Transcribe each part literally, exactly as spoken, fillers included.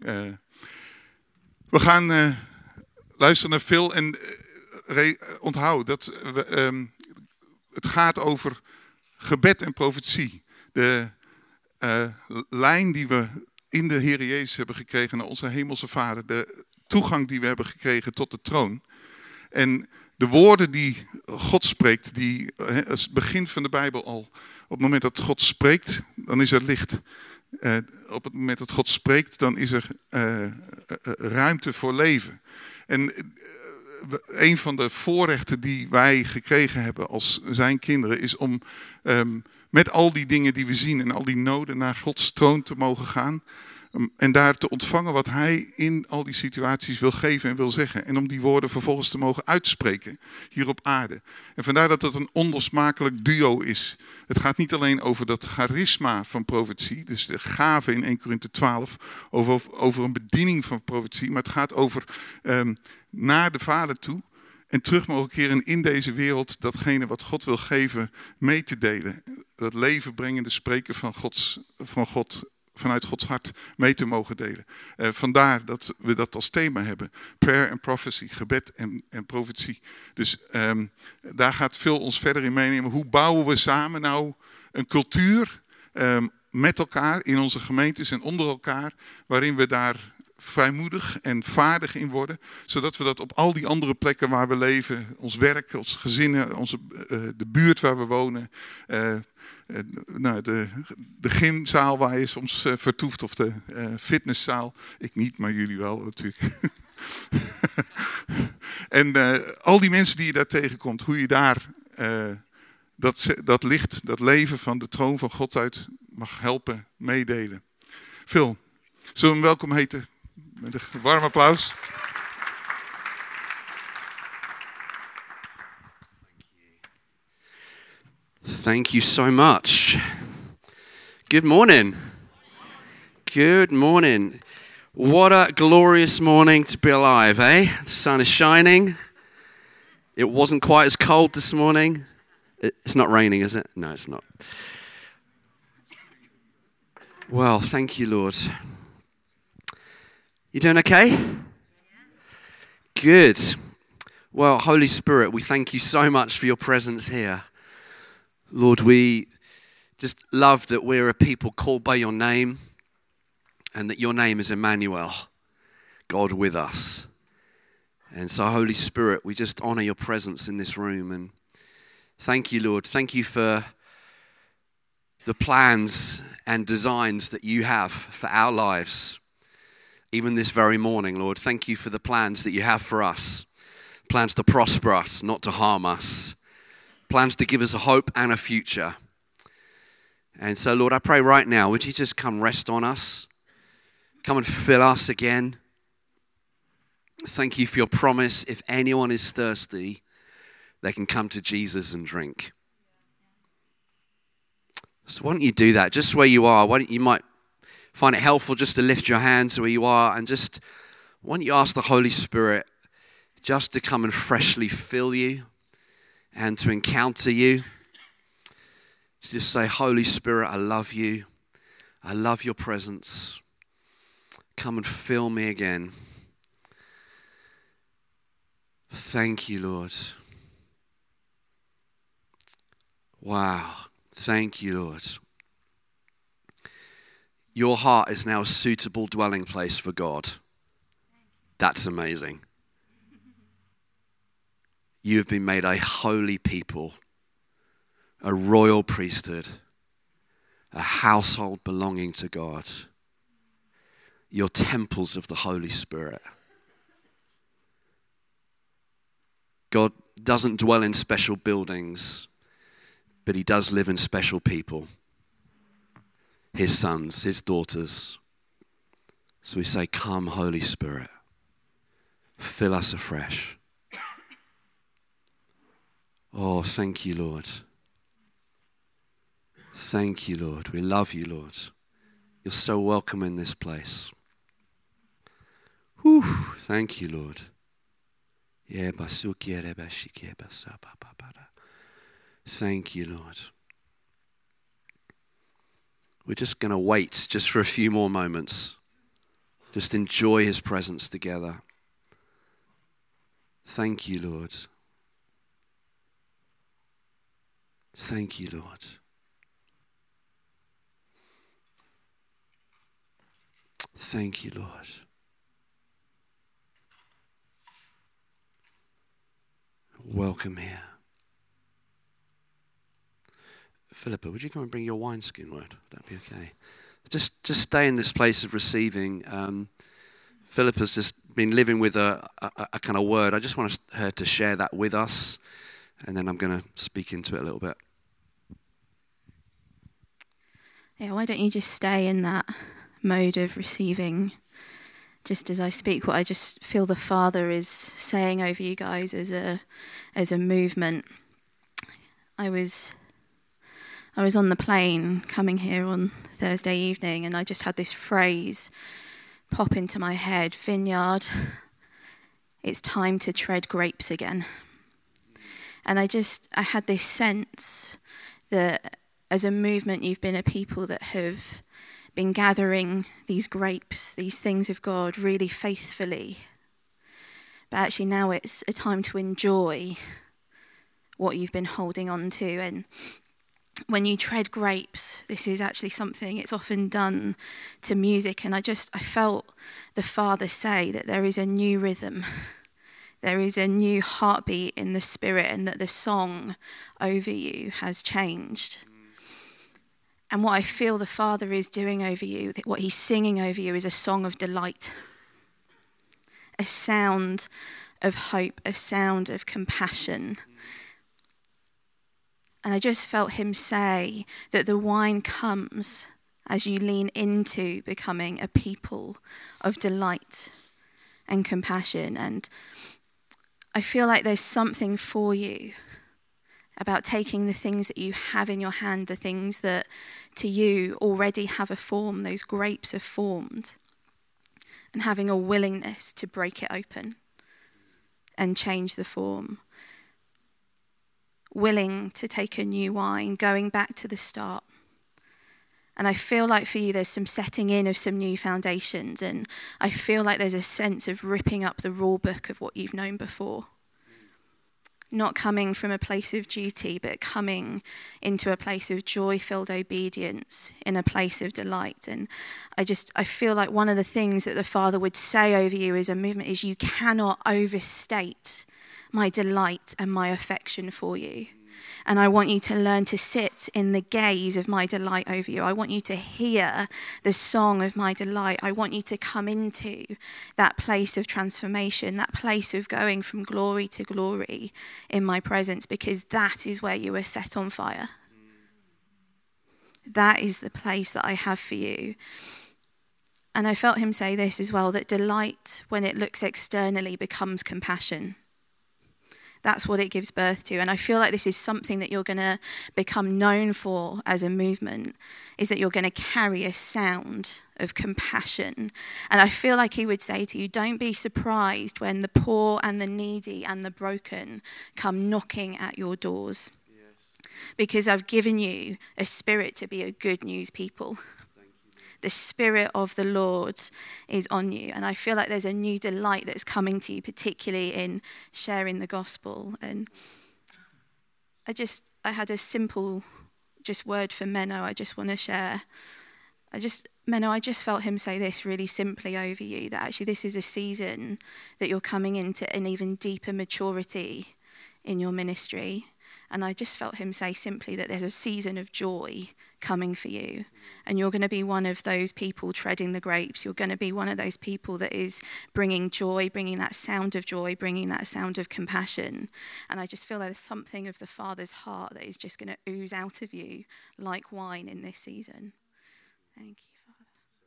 Uh, we gaan uh, luisteren naar Phil en uh, re- onthoud dat we, um, het gaat over gebed en profetie. De uh, lijn die we in de Heer Jezus hebben gekregen naar onze hemelse Vader. De toegang die we hebben gekregen tot de troon. En de woorden die God spreekt, die uh, het begin van de Bijbel al. Op het moment dat God spreekt, dan is er licht. Uh, op het moment dat God spreekt, dan is er uh, uh, ruimte voor leven. En uh, een van de voorrechten die wij gekregen hebben als zijn kinderen is om um, met al die dingen die we zien en al die noden naar Gods troon te mogen gaan. Um, en daar te ontvangen wat hij in al die situaties wil geven en wil zeggen. En om die woorden vervolgens te mogen uitspreken hier op aarde. En vandaar dat het een onlosmakelijk duo is. Het gaat niet alleen over dat charisma van profetie, dus de gave in Eerste Korinthe twaalf, over, over een bediening van profetie. Maar het gaat over um, naar de Vader toe en terug mogen keren in deze wereld datgene wat God wil geven mee te delen. Dat leven brengende spreken van, Gods, van God, vanuit Gods hart mee te mogen delen. Uh, vandaar dat we dat als thema hebben. Prayer and prophecy, gebed en, en profetie. Dus um, daar gaat Phil ons verder in meenemen. Hoe bouwen we samen nou een cultuur um, met elkaar in onze gemeentes en onder elkaar, waarin we daar vrijmoedig en vaardig in worden, zodat we dat op al die andere plekken waar we leven, ons werk, onze gezinnen, onze, uh, de buurt waar we wonen, uh, uh, nou, de, de gymzaal waar je soms uh, vertoeft of de uh, fitnesszaal. Ik niet, maar jullie wel natuurlijk. En uh, al die mensen die je daar tegenkomt, hoe je daar uh, dat, dat licht, dat leven van de troon van God uit mag helpen meedelen. Phil, zullen we hem welkom heten? Met een warm applaus. Thank you so much. Good morning. Good morning. What a glorious morning to be alive, eh? The sun is shining. It wasn't quite as cold this morning. It's not raining, is it? No, it's not. Well, thank you, Lord. You doing okay? Good. Well, Holy Spirit, we thank you so much for your presence here. Lord, we just love that we're a people called by your name and that your name is Emmanuel, God with us. And so, Holy Spirit, we just honor your presence in this room. And thank you, Lord. Thank you for the plans and designs that you have for our lives. Even this very morning, Lord, thank you for the plans that you have for us. Plans to prosper us, not to harm us. Plans to give us a hope and a future. And so, Lord, I pray right now, would you just come rest on us? Come and fill us again. Thank you for your promise. If anyone is thirsty, they can come to Jesus and drink. So why don't you do that just where you are? Why don't you might find it helpful just to lift your hands where you are and just, why don't you ask the Holy Spirit just to come and freshly fill you and to encounter you. Just say, Holy Spirit, I love you. I love your presence. Come and fill me again. Thank you, Lord. Wow. Thank you, Lord. Your heart is now a suitable dwelling place for God. That's amazing. You have been made a holy people, a royal priesthood, a household belonging to God. You're temples of the Holy Spirit. God doesn't dwell in special buildings, but he does live in special people. His sons, his daughters. So we say, come, Holy Spirit, fill us afresh. Oh, thank you, Lord. Thank you, Lord. We love you, Lord. You're so welcome in this place. Whew. Thank you, Lord. Thank you, Lord. We're just going to wait just for a few more moments. Just enjoy his presence together. Thank you, Lord. Thank you, Lord. Thank you, Lord. Welcome here. Philippa, would you come and bring your wineskin, Lord? That'd be okay. Just just stay in this place of receiving. Um, Philippa's just been living with a, a, a kind of word. I just want her to share that with us, and then I'm going to speak into it a little bit. Yeah, why don't you just stay in that mode of receiving, just as I speak, what I just feel the Father is saying over you guys as a as a movement. I was I was on the plane coming here on Thursday evening, and I just had this phrase pop into my head: Vineyard, it's time to tread grapes again. And I just I had this sense that as a movement, you've been a people that have been gathering these grapes, these things of God, really faithfully. But actually now it's a time to enjoy what you've been holding on to. And when you tread grapes, this is actually something, it's often done to music. And I just, I felt the Father say that there is a new rhythm. There is a new heartbeat in the Spirit, and that the song over you has changed. And what I feel the Father is doing over you, what he's singing over you, is a song of delight, a sound of hope, a sound of compassion. And I just felt him say that the wine comes as you lean into becoming a people of delight and compassion. And I feel like there's something for you about taking the things that you have in your hand, the things that to you already have a form, those grapes have formed, and having a willingness to break it open and change the form. Willing to take a new wine, going back to the start. And I feel like for you there's some setting in of some new foundations, and I feel like there's a sense of ripping up the rule book of what you've known before. Not coming from a place of duty, but coming into a place of joy-filled obedience, in a place of delight. And I just, I feel like one of the things that the Father would say over you as a movement is you cannot overstate my delight and my affection for you. And I want you to learn to sit in the gaze of my delight over you. I want you to hear the song of my delight. I want you to come into that place of transformation, that place of going from glory to glory in my presence, because that is where you are set on fire. That is the place that I have for you. And I felt him say this as well, that delight, when it looks externally, becomes compassion. That's what it gives birth to. And I feel like this is something that you're going to become known for as a movement, is that you're going to carry a sound of compassion. And I feel like he would say to you, don't be surprised when the poor and the needy and the broken come knocking at your doors. Yes. Because I've given you a spirit to be a good news people. The Spirit of the Lord is on you. And I feel like there's a new delight that's coming to you, particularly in sharing the gospel. And I just, I had a simple just word for Menno I just want to share. I just, Menno, I just felt him say this really simply over you, that actually this is a season that you're coming into an even deeper maturity in your ministry. And I just felt him say simply that there's a season of joy coming for you. And you're going to be one of those people treading the grapes. You're going to be one of those people that is bringing joy, bringing that sound of joy, bringing that sound of compassion. And I just feel like there's something of the Father's heart that is just going to ooze out of you like wine in this season. Thank you, Father.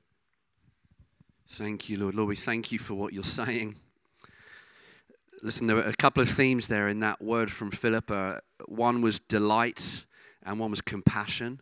Thank you, Lord. Lord, we thank you for what you're saying. Listen, there were a couple of themes there in that word from Philippa. One was delight and one was compassion.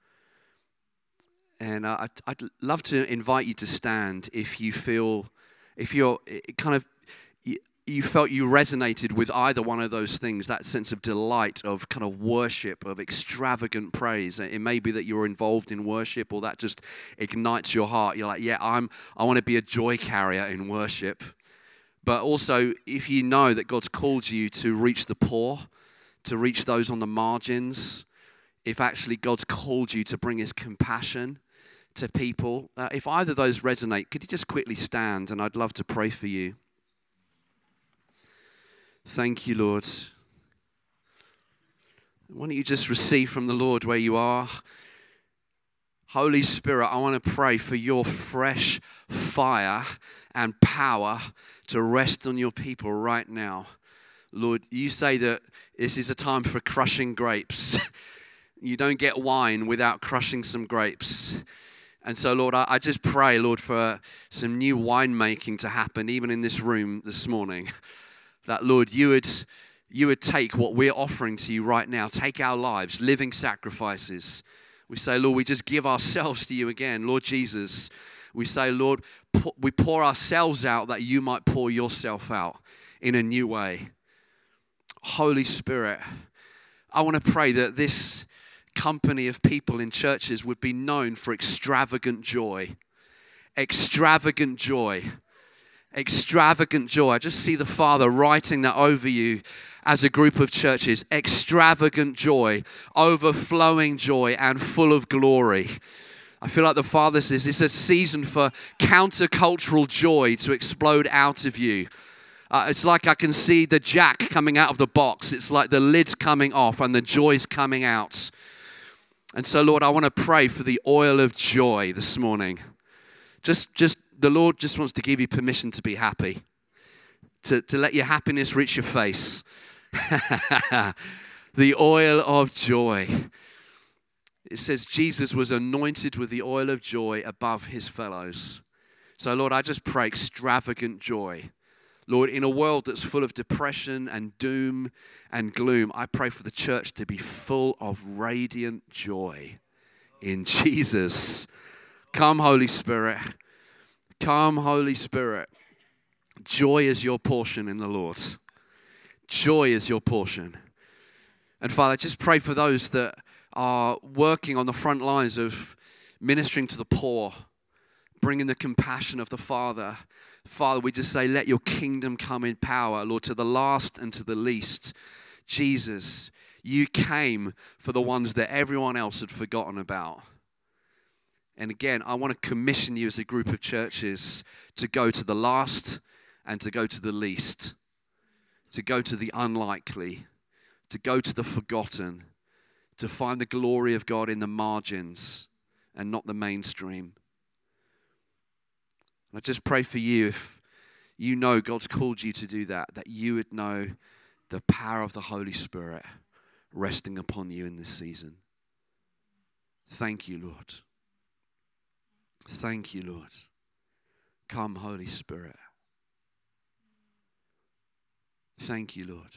And uh, I'd, I'd love to invite you to stand if you feel, if you're kind of, you felt you resonated with either one of those things, that sense of delight, of kind of worship, of extravagant praise. It may be that you're involved in worship, or that just ignites your heart. You're like, yeah, I'm, I want to be a joy carrier in worship. But also, if you know that God's called you to reach the poor, to reach those on the margins, if actually God's called you to bring his compassion to people, uh, if either of those resonate, could you just quickly stand, and I'd love to pray for you. Thank you, Lord. Why don't you just receive from the Lord where you are? Holy Spirit, I want to pray for your fresh fire and power to rest on your people right now. Lord, you say that this is a time for crushing grapes. You don't get wine without crushing some grapes. And so, Lord, I, I just pray, Lord, for some new winemaking to happen, even in this room this morning. That, Lord, you would, you would take what we're offering to you right now, take our lives, living sacrifices. We say, Lord, we just give ourselves to you again. Lord Jesus, we say, Lord, we pour ourselves out that you might pour yourself out in a new way. Holy Spirit, I want to pray that this company of people in churches would be known for extravagant joy. Extravagant joy. Extravagant joy. I just see the Father writing that over you as a group of churches. Extravagant joy, overflowing joy, and full of glory. I feel like the Father says it's a season for countercultural joy to explode out of you. Uh, it's like I can see the jack coming out of the box. It's like the lid's coming off and the joy's coming out. And so, Lord, I want to pray for the oil of joy this morning. Just, just the Lord just wants to give you permission to be happy, to, to let your happiness reach your face. The oil of joy. It says Jesus was anointed with the oil of joy above his fellows. So, Lord, I just pray extravagant joy. Lord, in a world that's full of depression and doom and gloom, I pray for the church to be full of radiant joy in Jesus. Come, Holy Spirit. Come, Holy Spirit. Joy is your portion in the Lord. Joy is your portion. And Father, just pray for those that are working on the front lines of ministering to the poor, bringing the compassion of the Father. Father, we just say, let your kingdom come in power, Lord, to the last and to the least. Jesus, you came for the ones that everyone else had forgotten about. And again, I want to commission you as a group of churches to go to the last and to go to the least, to go to the unlikely, to go to the forgotten, to find the glory of God in the margins and not the mainstream. I just pray for you, if you know God's called you to do that, that you would know the power of the Holy Spirit resting upon you in this season. Thank you, Lord. Thank you, Lord. Come, Holy Spirit. Thank you, Lord.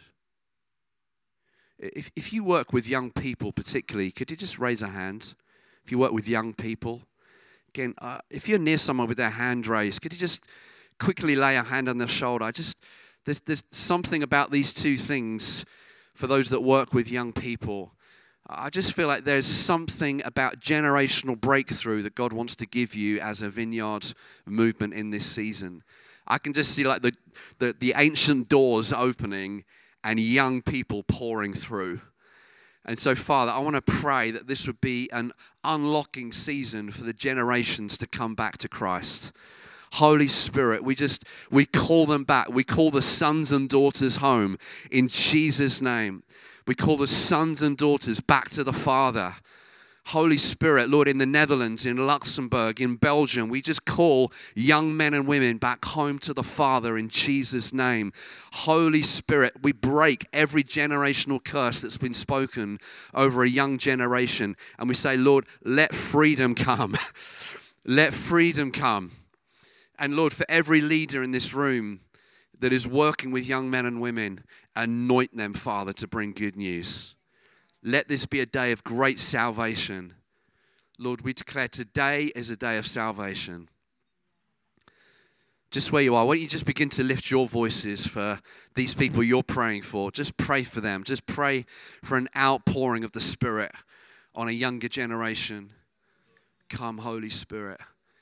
If, if you work with young people particularly, could you just raise a hand? If you work with young people, again, uh, if you're near someone with their hand raised, could you just quickly lay a hand on their shoulder? I just there's there's something about these two things for those that work with young people. I just feel like there's something about generational breakthrough that God wants to give you as a Vineyard movement in this season. I can just see like the the, the ancient doors opening and young people pouring through. And so, Father, I want to pray that this would be an unlocking season for the generations to come back to Christ. Holy Spirit, we just, we call them back. We call the sons and daughters home in Jesus' name. We call the sons and daughters back to the Father. Holy Spirit, Lord, in the Netherlands, in Luxembourg, in Belgium, we just call young men and women back home to the Father in Jesus' name. Holy Spirit, we break every generational curse that's been spoken over a young generation. And we say, Lord, let freedom come. Let freedom come. And Lord, for every leader in this room that is working with young men and women, anoint them, Father, to bring good news. Let this be a day of great salvation. Lord, we declare today is a day of salvation. just where you are, why don't you just begin to lift your voices for these people you're praying for. Just pray for them. Just pray for an outpouring of the Spirit on a younger generation. Come, Holy Spirit.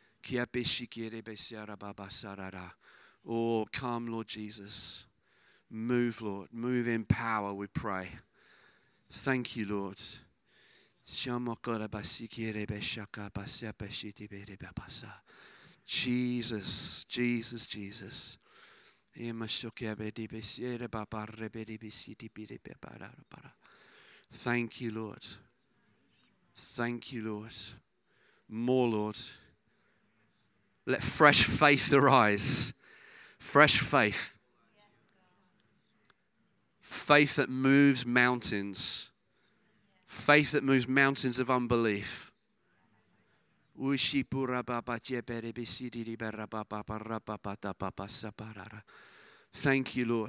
Oh, come, Lord Jesus. Move, Lord. Move in power, we pray. Thank you, Lord. Jesus, Jesus, Jesus. Thank you, Lord. Thank you, Lord. More, Lord. Let fresh faith arise. Fresh faith. Faith that moves mountains. Faith that moves mountains of unbelief. Thank you, Lord.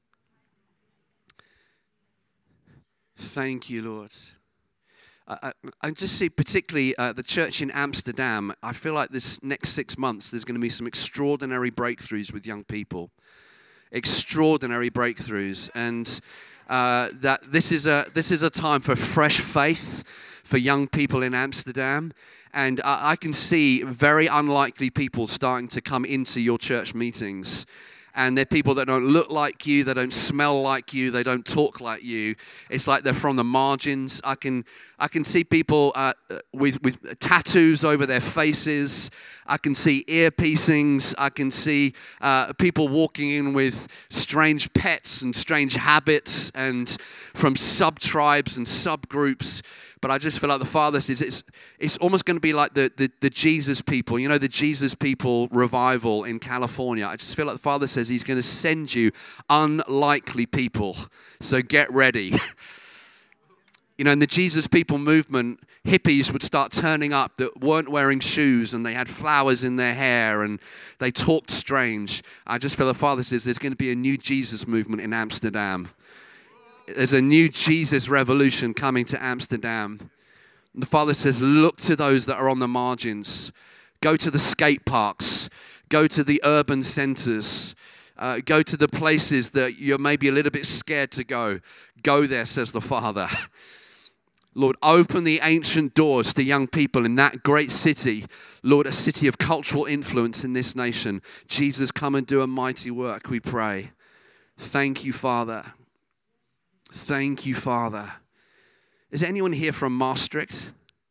Thank you, Lord. I, I just see particularly uh, the church in Amsterdam. I feel like this next six months there's going to be some extraordinary breakthroughs with young people. Extraordinary breakthroughs. And uh, that this is a this is a time for fresh faith for young people in Amsterdam. And I, I can see very unlikely people starting to come into your church meetings. And they're people that don't look like you, they don't smell like you, they don't talk like you. It's like they're from the margins. I can I can see people uh, with, with tattoos over their faces. I can see ear piercings. I can see uh, people walking in with strange pets and strange habits and from sub-tribes and subgroups. But I just feel like the Father says it's it's almost going to be like the, the, the Jesus people. You know, the Jesus people revival in California. I just feel like the Father says he's going to send you unlikely people. So get ready. You know, in the Jesus people movement, hippies would start turning up that weren't wearing shoes and they had flowers in their hair and they talked strange. I just feel the Father says there's going to be a new Jesus movement in Amsterdam. There's a new Jesus revolution coming to Amsterdam. And the Father says, look to those that are on the margins. Go to the skate parks. Go to the urban centers. Uh, go to the places that you're maybe a little bit scared to go. Go there, says the Father. Lord, open the ancient doors to young people in that great city. Lord, a city of cultural influence in this nation. Jesus, come and do a mighty work, we pray. Thank you, Father. Thank you, Father. Is there anyone here from Maastricht?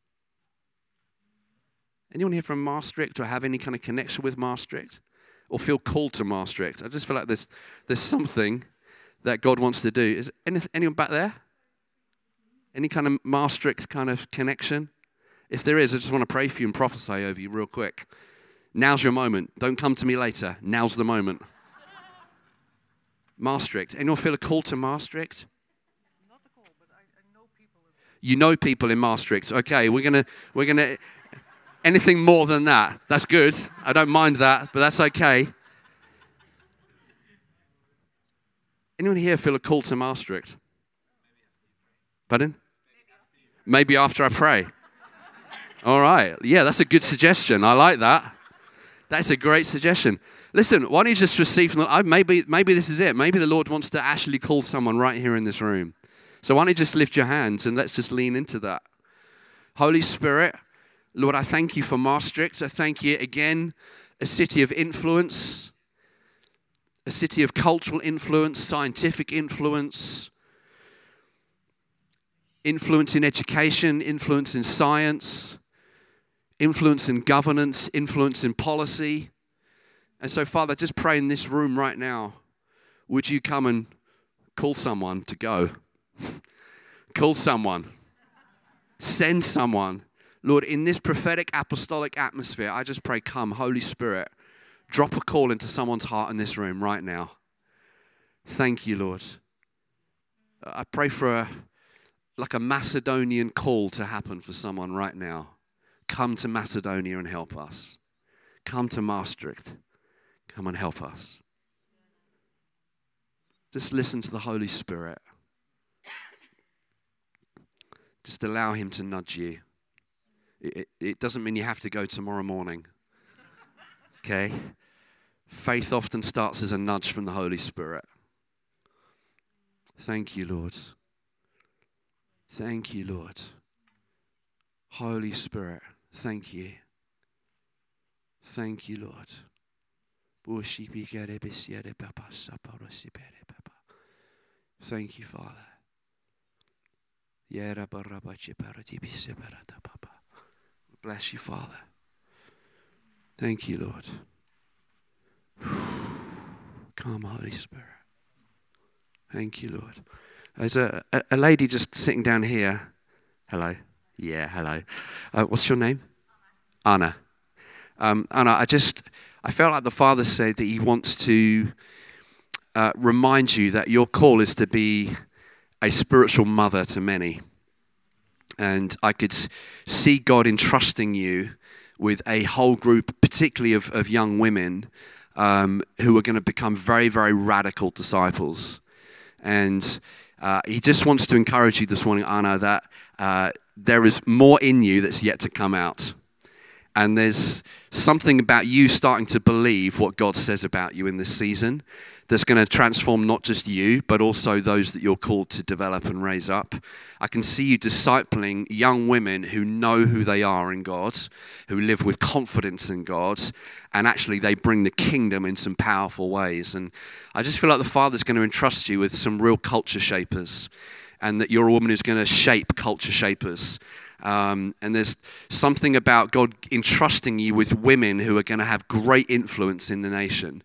Anyone here from Maastricht or have any kind of connection with Maastricht? Or feel called to Maastricht? I just feel like there's there's something that God wants to do. Is any, anyone back there? Any kind of Maastricht kind of connection? If there is, I just want to pray for you and prophesy over you real quick. Now's your moment. Don't come to me later. Now's the moment. Maastricht. Anyone feel a call to Maastricht? Not a call, but I, I know people. In- you know people in Maastricht. Okay, we're gonna we're gonna anything more than that. That's good. I don't mind that, but that's okay. Anyone here feel a call to Maastricht? Pardon? Maybe after I pray. All right. Yeah, that's a good suggestion. I like that. That's a great suggestion. Listen, why don't you just receive from the, maybe, maybe this is it. Maybe the Lord wants to actually call someone right here in this room. So why don't you just lift your hands and let's just lean into that. Holy Spirit, Lord, I thank you for Maastricht. I thank you again, a city of influence, a city of cultural influence, scientific influence, influence in education, influence in science, influence in governance, influence in policy. And so, Father, just pray in this room right now, would you come and call someone to go? Call someone. Send someone. Lord, in this prophetic apostolic atmosphere, I just pray, come, Holy Spirit, drop a call into someone's heart in this room right now. Thank you, Lord. I pray for a like a Macedonian call to happen for someone right now. Come to Macedonia and help us. Come to Maastricht. Come and help us. Just listen to the Holy Spirit. Just allow him to nudge you. It, it, it doesn't mean you have to go tomorrow morning. Okay? Faith often starts as a nudge from the Holy Spirit. Thank you, Lord. Thank you, Lord. Holy Spirit, thank you. Thank you, Lord. Thank you, Father. Bless you, Father. Thank you, Lord. Come, Holy Spirit. Thank you, Lord. There's a, a, a lady just sitting down here. Hello. Yeah, hello. Uh, what's your name? Anna. Um, Anna, I just, I felt like the Father said that he wants to uh, remind you that your call is to be a spiritual mother to many. And I could see God entrusting you with a whole group, particularly of, of young women, um, who are going to become very, very radical disciples. And uh, he just wants to encourage you this morning, Anna, that uh, there is more in you that's yet to come out. And there's something about you starting to believe what God says about you in this season that's going to transform not just you, but also those that you're called to develop and raise up. I can see you discipling young women who know who they are in God, who live with confidence in God, and actually they bring the kingdom in some powerful ways. And I just feel like the Father's going to entrust you with some real culture shapers, and that you're a woman who's going to shape culture shapers. Um, and there's something about God entrusting you with women who are going to have great influence in the nation.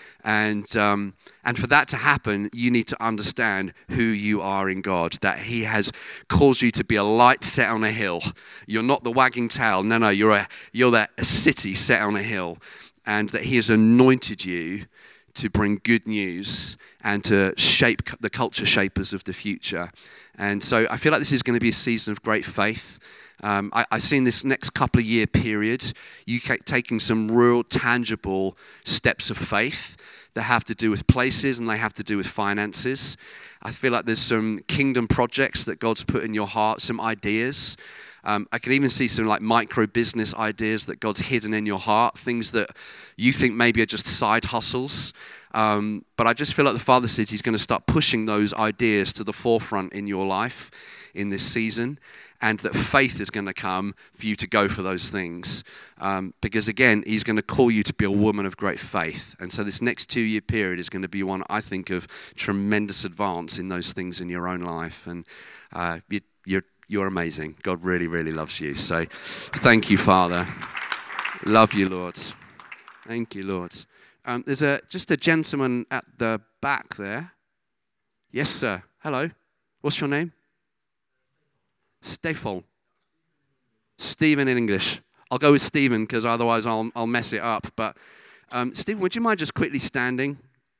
And um, and for that to happen, you need to understand who you are in God, that he has caused you to be a light set on a hill. You're not the wagging tail. No, no, you're a you're that a city set on a hill, and that he has anointed you to bring good news and to shape the culture shapers of the future. And so I feel like this is going to be a season of great faith. Um, I, I see in this next couple of year period, you taking some real tangible steps of faith that have to do with places and they have to do with finances. I feel like there's some kingdom projects that God's put in your heart, some ideas. Um, I can even see some like micro business ideas that God's hidden in your heart, things that you think maybe are just side hustles. Um, but I just feel like the Father says he's going to start pushing those ideas to the forefront in your life in this season, and that faith is going to come for you to go for those things. Um, because again, he's going to call you to be a woman of great faith. And so this next two-year period is going to be one, I think, of tremendous advance in those things in your own life. And uh, you, you're You're amazing. God really, really loves you. So thank you, Father. Love you, Lord. Thank you, Lord. Um, there's a just a gentleman at the back there. Yes, sir. Hello. What's your name? Stefan. Stephen in English. I'll go with Stephen because otherwise I'll I'll mess it up. But um, Stephen, would you mind just quickly standing?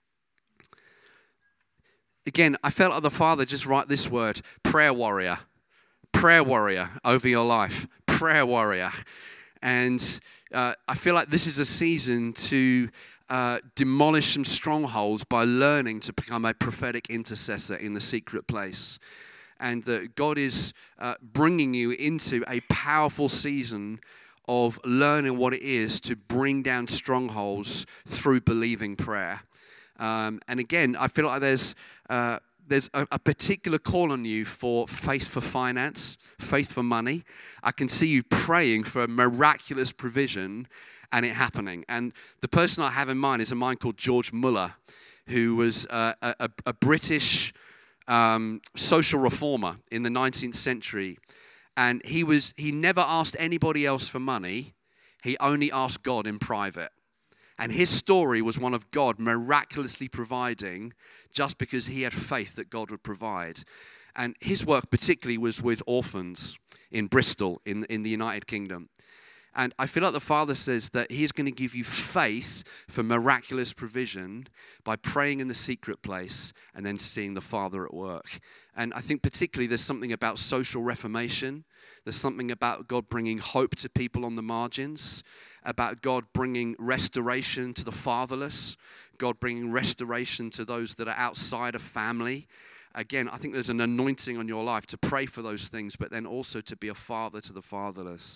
Again, I felt like the Father just write this word, prayer warrior. Prayer warrior over your life. Prayer warrior. And uh, I feel like this is a season to uh, demolish some strongholds by learning to become a prophetic intercessor in the secret place. And that God is uh, bringing you into a powerful season of learning what it is to bring down strongholds through believing prayer. Um, and again, I feel like there's... Uh, There's a, a particular call on you for faith for finance, faith for money. I can see you praying for miraculous provision and it happening. And the person I have in mind is a man called George Muller, who was uh, a, a British um, social reformer in the nineteenth century. And he was he never asked anybody else for money. He only asked God in private. And his story was one of God miraculously providing just because he had faith that God would provide. And his work particularly was with orphans in Bristol in, in the United Kingdom. And I feel like the Father says that he's going to give you faith for miraculous provision by praying in the secret place and then seeing the Father at work. And I think particularly there's something about social reformation. There's something about God bringing hope to people on the margins, about God bringing restoration to the fatherless, God bringing restoration to those that are outside of family. Again, I think there's an anointing on your life to pray for those things, but then also to be a father to the fatherless.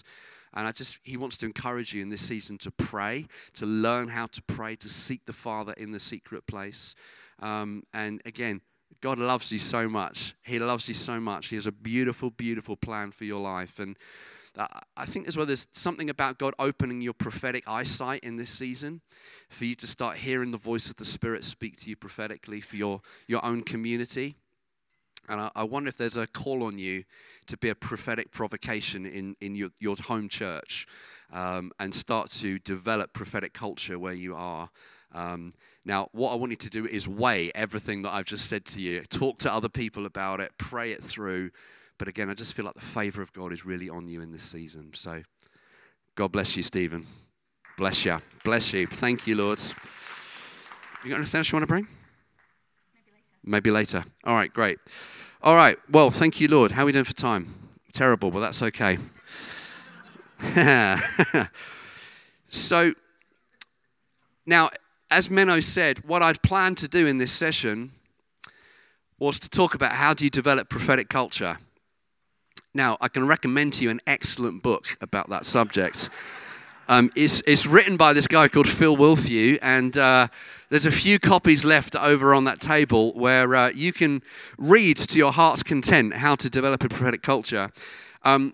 And I just, he wants to encourage you in this season to pray, to learn how to pray, to seek the Father in the secret place. Um, and again, God loves you so much. He loves you so much. He has a beautiful, beautiful plan for your life. And I think as well, there's something about God opening your prophetic eyesight in this season for you to start hearing the voice of the Spirit speak to you prophetically for your, your own community. And I, I wonder if there's a call on you to be a prophetic provocation in, in your, your home church um, and start to develop prophetic culture where you are. Um, now, what I want you to do is weigh everything that I've just said to you. Talk to other people about it. Pray it through. But again, I just feel like the favor of God is really on you in this season. So God bless you, Stephen. Bless you. Bless you. Thank you, Lord. You got anything else you want to bring? Maybe later. Maybe later. All right, great. All right. Well, thank you, Lord. How are we doing for time? Terrible, but that's okay. So now, as Menno said, what I'd planned to do in this session was to talk about how do you develop prophetic culture. Now, I can recommend to you an excellent book about that subject. Um, it's, it's written by this guy called Phil Wilthew, and uh, there's a few copies left over on that table where uh, you can read to your heart's content how to develop a prophetic culture. Um,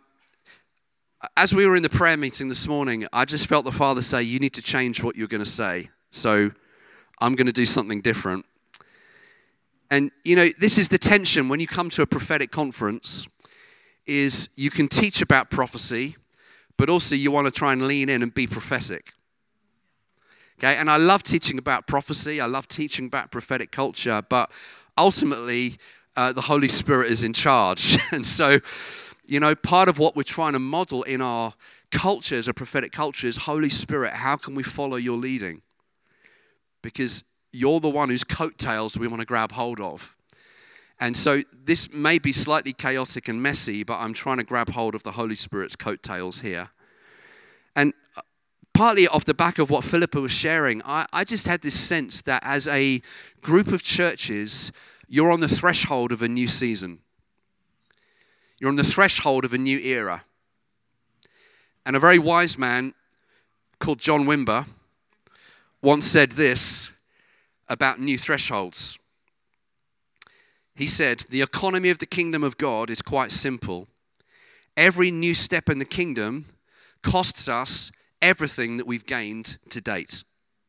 as we were in the prayer meeting this morning, I just felt the Father say, you need to change what you're going to say. So I'm going to do something different. And, you know, this is the tension when you come to a prophetic conference, is you can teach about prophecy, but also you want to try and lean in and be prophetic. Okay, and I love teaching about prophecy. I love teaching about prophetic culture, but ultimately uh, the Holy Spirit is in charge. And so, you know, part of what we're trying to model in our culture as a prophetic culture is, Holy Spirit, how can we follow your leading? Because you're the one whose coattails we want to grab hold of. And so this may be slightly chaotic and messy, but I'm trying to grab hold of the Holy Spirit's coattails here. And partly off the back of what Philippa was sharing, I, I just had this sense that as a group of churches, you're on the threshold of a new season. You're on the threshold of a new era. And a very wise man called John Wimber once said this about new thresholds. He said, the economy of the kingdom of God is quite simple. Every new step in the kingdom costs us everything that we've gained to date.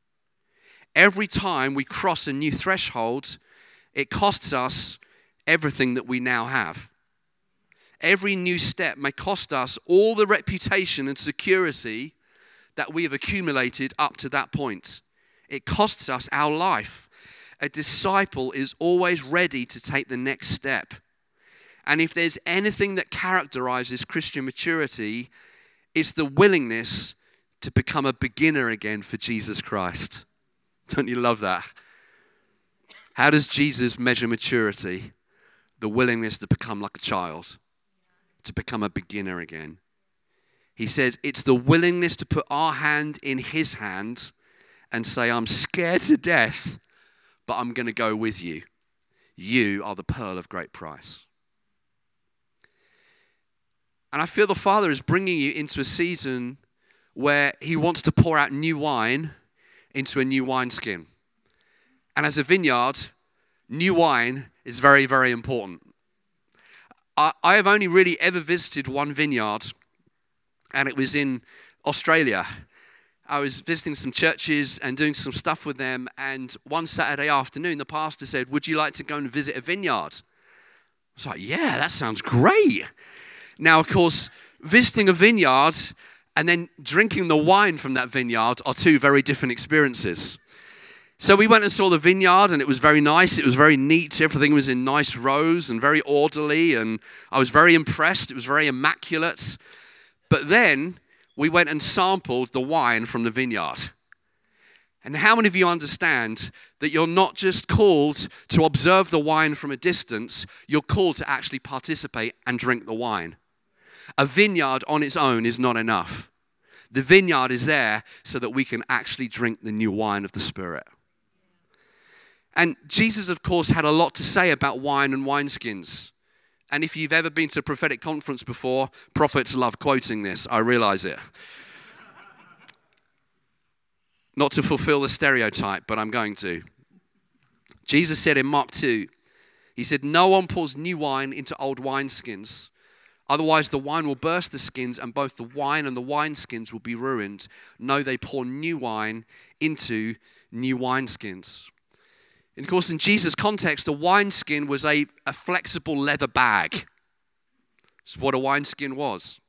Every time we cross a new threshold, it costs us everything that we now have. Every new step may cost us all the reputation and security that we have accumulated up to that point. It costs us our life. A disciple is always ready to take the next step. And if there's anything that characterizes Christian maturity, it's the willingness to become a beginner again for Jesus Christ. Don't you love that? How does Jesus measure maturity? The willingness to become like a child, to become a beginner again. He says it's the willingness to put our hand in his hand and say, I'm scared to death, but I'm going to go with you. You are the pearl of great price. And I feel the Father is bringing you into a season where he wants to pour out new wine into a new wineskin. And as a vineyard, new wine is very, very important. I, I have only really ever visited one vineyard, and it was in Australia. I was visiting some churches and doing some stuff with them, and one Saturday afternoon, the pastor said, would you like to go and visit a vineyard? I was like, yeah, that sounds great. Now, of course, visiting a vineyard and then drinking the wine from that vineyard are two very different experiences. So we went and saw the vineyard, and it was very nice. It was very neat. Everything was in nice rows and very orderly, and I was very impressed. It was very immaculate. But then we went and sampled the wine from the vineyard. And how many of you understand that you're not just called to observe the wine from a distance, you're called to actually participate and drink the wine? A vineyard on its own is not enough. The vineyard is there so that we can actually drink the new wine of the Spirit. And Jesus, of course, had a lot to say about wine and wineskins. And if you've ever been to a prophetic conference before, prophets love quoting this. I realize it. Not to fulfill the stereotype, but I'm going to. Jesus said in Mark two, he said, no one pours new wine into old wineskins. Otherwise, the wine will burst the skins, and both the wine and the wineskins will be ruined. No, they pour new wine into new wineskins. And of course, in Jesus' context, a wineskin was a, a flexible leather bag. That's what a wineskin was.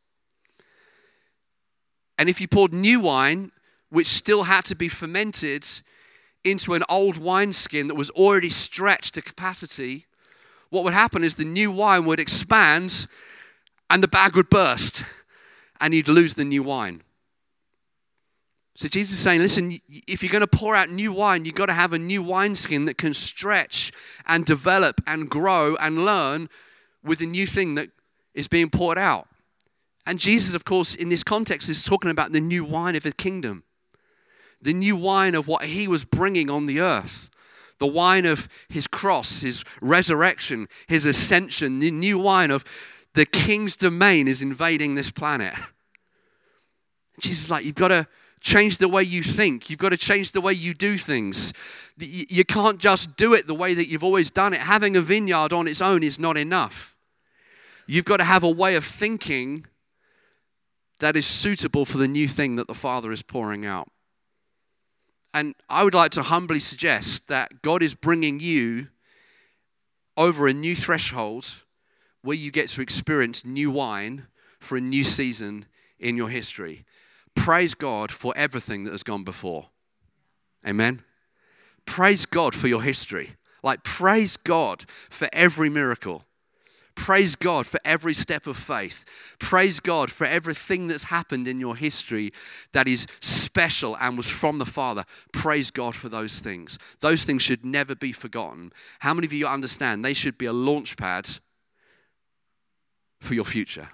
And if you poured new wine, which still had to be fermented, into an old wineskin that was already stretched to capacity, what would happen is the new wine would expand and the bag would burst and you'd lose the new wine. So Jesus is saying, listen, if you're going to pour out new wine, you've got to have a new wineskin that can stretch and develop and grow and learn with the new thing that is being poured out. And Jesus, of course, in this context is talking about the new wine of the kingdom. The new wine of what he was bringing on the earth. The wine of his cross, his resurrection, his ascension. The new wine of the king's domain is invading this planet. Jesus is like, you've got to change the way you think. You've got to change the way you do things. You can't just do it the way that you've always done it. Having a vineyard on its own is not enough. You've got to have a way of thinking that is suitable for the new thing that the Father is pouring out. And I would like to humbly suggest that God is bringing you over a new threshold where you get to experience new wine for a new season in your history. Praise God for everything that has gone before. Amen? Praise God for your history. Like, praise God for every miracle. Praise God for every step of faith. Praise God for everything that's happened in your history that is special and was from the Father. Praise God for those things. Those things should never be forgotten. How many of you understand they should be a launch pad for your future?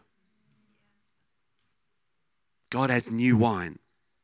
God has new wine.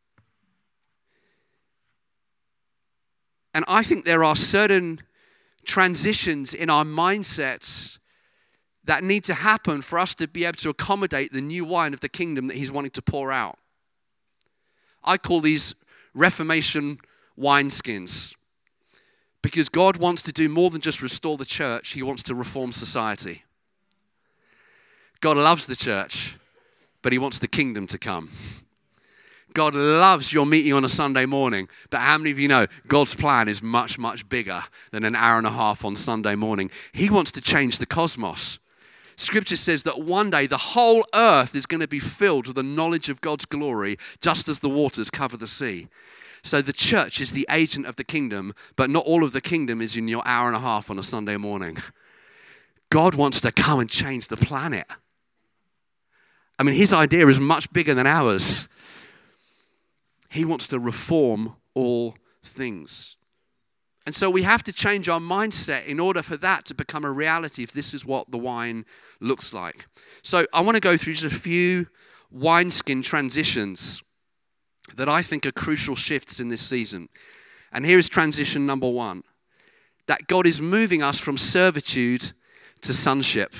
And I think there are certain transitions in our mindsets that need to happen for us to be able to accommodate the new wine of the kingdom that he's wanting to pour out. I call these Reformation wineskins because God wants to do more than just restore the church. He wants to reform society. God loves the church, but he wants the kingdom to come. God loves your meeting on a Sunday morning, but how many of you know God's plan is much, much bigger than an hour and a half on Sunday morning? He wants to change the cosmos. Scripture says that one day the whole earth is going to be filled with the knowledge of God's glory, just as the waters cover the sea. So the church is the agent of the kingdom, but not all of the kingdom is in your hour and a half on a Sunday morning. God wants to come and change the planet. I mean, his idea is much bigger than ours. He wants to reform all things. And so we have to change our mindset in order for that to become a reality if this is what the wine looks like. So I want to go through just a few wineskin transitions that I think are crucial shifts in this season. And here is transition number one. That God is moving us from servitude to sonship.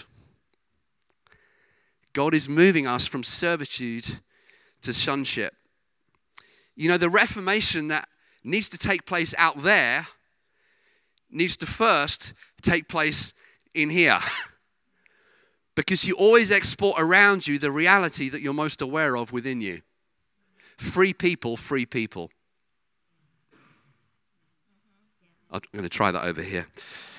God is moving us from servitude to sonship. You know, the reformation that needs to take place out there needs to first take place in here. Because you always export around you the reality that you're most aware of within you. Free people, free people. I'm going to try that over here.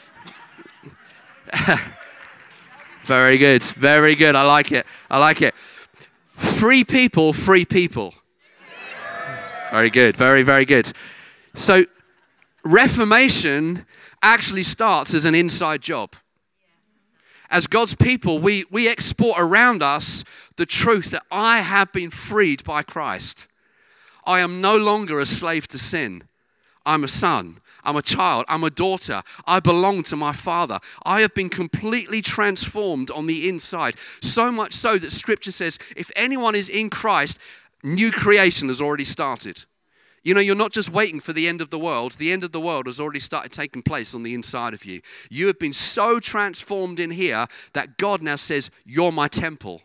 Very good, very good. I like it, I like it. Free people, free people. Very good, very, very good. So, reformation actually starts as an inside job. As God's people, we, we export around us the truth that I have been freed by Christ. I am no longer a slave to sin. I'm a son. I'm a child. I'm a daughter. I belong to my Father. I have been completely transformed on the inside. So much so that Scripture says, if anyone is in Christ, new creation has already started. You know, you're not just waiting for the end of the world. The end of the world has already started taking place on the inside of you. You have been so transformed in here that God now says, you're my temple.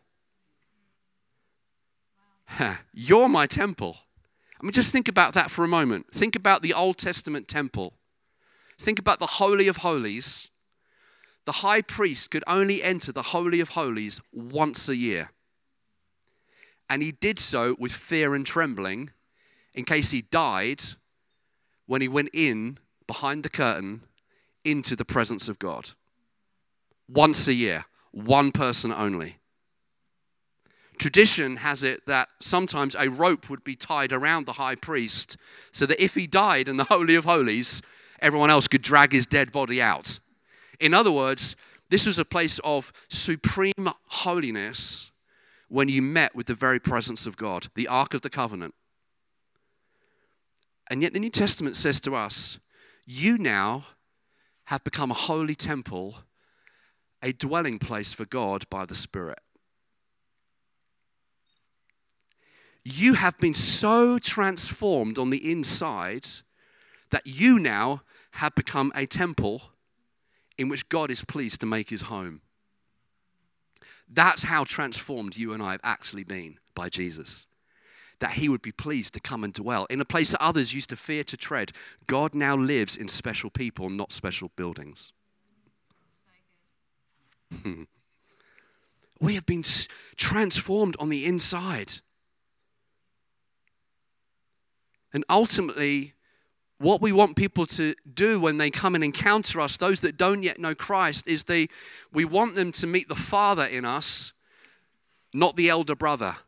You're my temple. I mean, just think about that for a moment. Think about the Old Testament temple. Think about the Holy of Holies. The high priest could only enter the Holy of Holies once a year. And he did so with fear and trembling in case he died when he went in behind the curtain into the presence of God. Once a year, one person only. Tradition has it that sometimes a rope would be tied around the high priest so that if he died in the Holy of Holies, everyone else could drag his dead body out. In other words, this was a place of supreme holiness when you met with the very presence of God, the Ark of the Covenant. And yet the New Testament says to us, you now have become a holy temple, a dwelling place for God by the Spirit. You have been so transformed on the inside that you now have become a temple in which God is pleased to make his home. That's how transformed you and I have actually been by Jesus. That he would be pleased to come and dwell in a place that others used to fear to tread. God now lives in special people, not special buildings. We have been transformed on the inside. And ultimately, what we want people to do when they come and encounter us, those that don't yet know Christ, is they we want them to meet the Father in us, not the elder brother.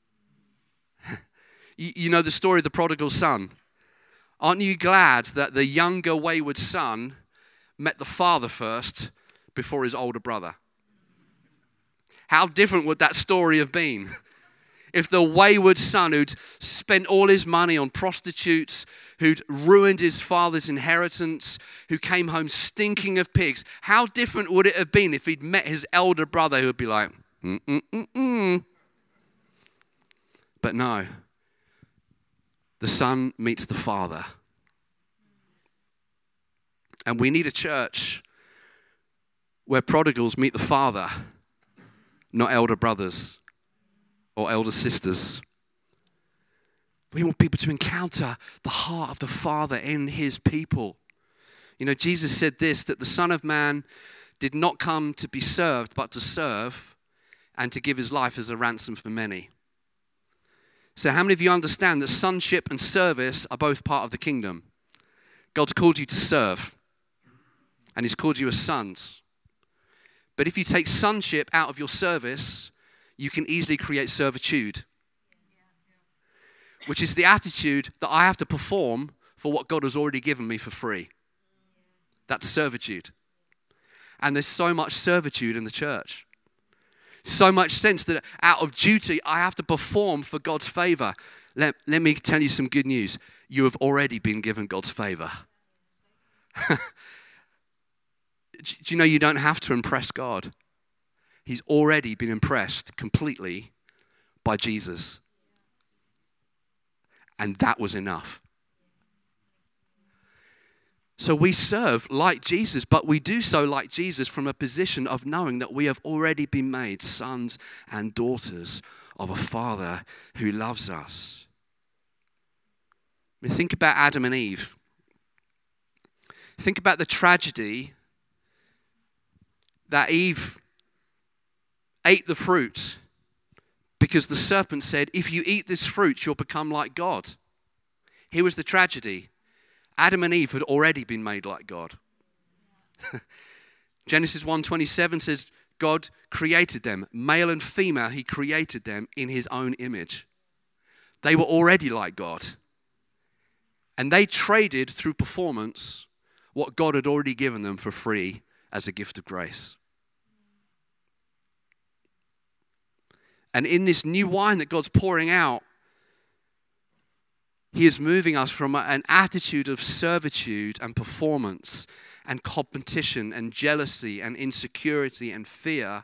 you, you know the story of the prodigal son. Aren't you glad that the younger wayward son met the father first before his older brother? How different would that story have been? If the wayward son who'd spent all his money on prostitutes, who'd ruined his father's inheritance, who came home stinking of pigs, how different would it have been if he'd met his elder brother who would be like, mm, mm, mm, mm. But no, the son meets the father. And we need a church where prodigals meet the father, not elder brothers or elder sisters. We want people to encounter the heart of the Father in his people. You know, Jesus said this, that the Son of Man did not come to be served, but to serve and to give his life as a ransom for many. So how many of you understand that sonship and service are both part of the kingdom? God's called you to serve, and he's called you as sons. But if you take sonship out of your service, you can easily create servitude, which is the attitude that I have to perform for what God has already given me for free. That's servitude. And there's so much servitude in the church. So much sense that out of duty, I have to perform for God's favor. Let, let me tell you some good news. You have already been given God's favor. Do you know you don't have to impress God? He's already been impressed completely by Jesus. And that was enough. So we serve like Jesus, but we do so like Jesus from a position of knowing that we have already been made sons and daughters of a Father who loves us. I mean, think about Adam and Eve. Think about the tragedy that Eve ate the fruit because the serpent said, if you eat this fruit, you'll become like God. Here was the tragedy. Adam and Eve had already been made like God. Genesis one twenty-seven says, God created them. Male and female, he created them in his own image. They were already like God. And they traded through performance what God had already given them for free as a gift of grace. And in this new wine that God's pouring out, he is moving us from an attitude of servitude and performance and competition and jealousy and insecurity and fear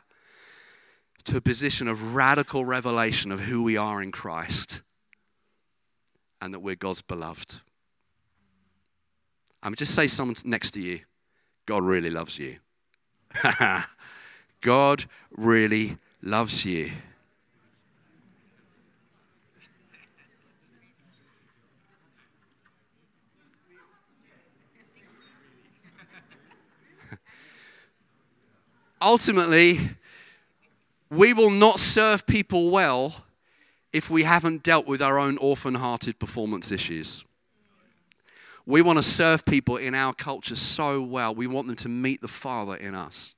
to a position of radical revelation of who we are in Christ. and that we're God's beloved. I mean, just say someone next to you, God really loves you. God really loves you. Ultimately, we will not serve people well if we haven't dealt with our own orphan-hearted performance issues. We want to serve people in our culture so well. We want them to meet the Father in us.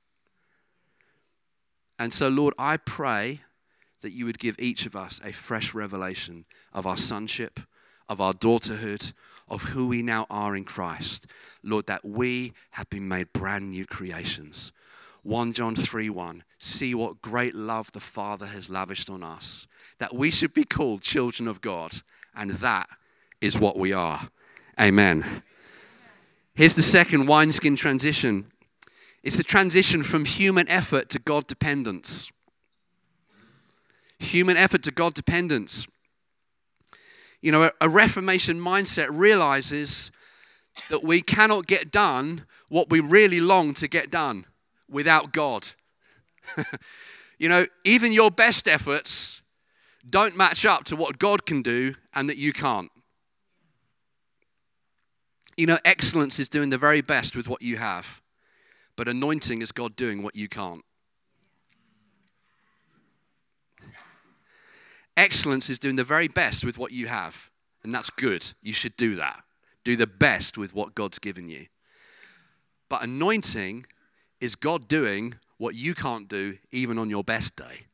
And so, Lord, I pray that you would give each of us a fresh revelation of our sonship, of our daughterhood, of who we now are in Christ. Lord, that we have been made brand new creations. First John three one, see what great love the Father has lavished on us, that we should be called children of God, and that is what we are. Amen. Here's the second wineskin transition. It's the transition from human effort to God dependence. Human effort to God dependence. You know, a, a Reformation mindset realizes that we cannot get done what we really long to get done without God. You know, even your best efforts don't match up to what God can do and that you can't. You know, excellence is doing the very best with what you have, but anointing is God doing what you can't. Excellence is doing the very best with what you have, and that's good. You should do that. Do the best with what God's given you. But anointing is God doing what you can't do even on your best day.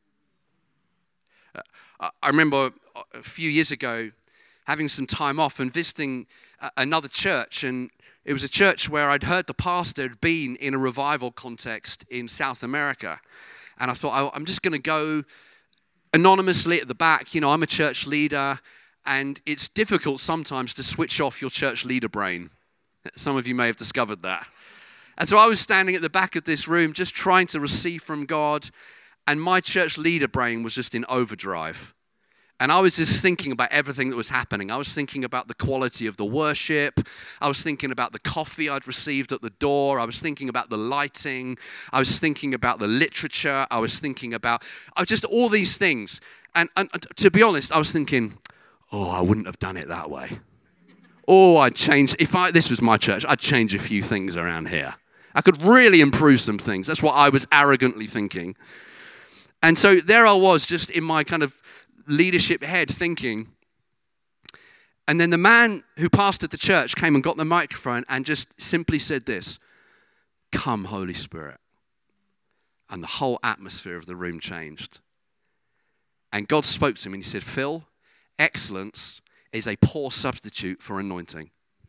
Uh, I remember a few years ago having some time off and visiting uh, another church, and it was a church where I'd heard the pastor had been in a revival context in South America. And I thought, I'm just going to go anonymously at the back. You know, I'm a church leader, and it's difficult sometimes to switch off your church leader brain. Some of you may have discovered that. And so I was standing at the back of this room just trying to receive from God, and my church leader brain was just in overdrive. And I was just thinking about everything that was happening. I was thinking about the quality of the worship. I was thinking about the coffee I'd received at the door. I was thinking about the lighting. I was thinking about the literature. I was thinking about uh, just all these things. And, and, and to be honest, I was thinking, oh, I wouldn't have done it that way. Oh, I'd change. If I, this was my church, I'd change a few things around here. I could really improve some things. That's what I was arrogantly thinking. And so there I was, just in my kind of leadership head thinking. And then the man who pastored the church came and got the microphone and just simply said this, "Come, Holy Spirit." And the whole atmosphere of the room changed. And God spoke to him and he said, "Phil, excellence is a poor substitute for anointing."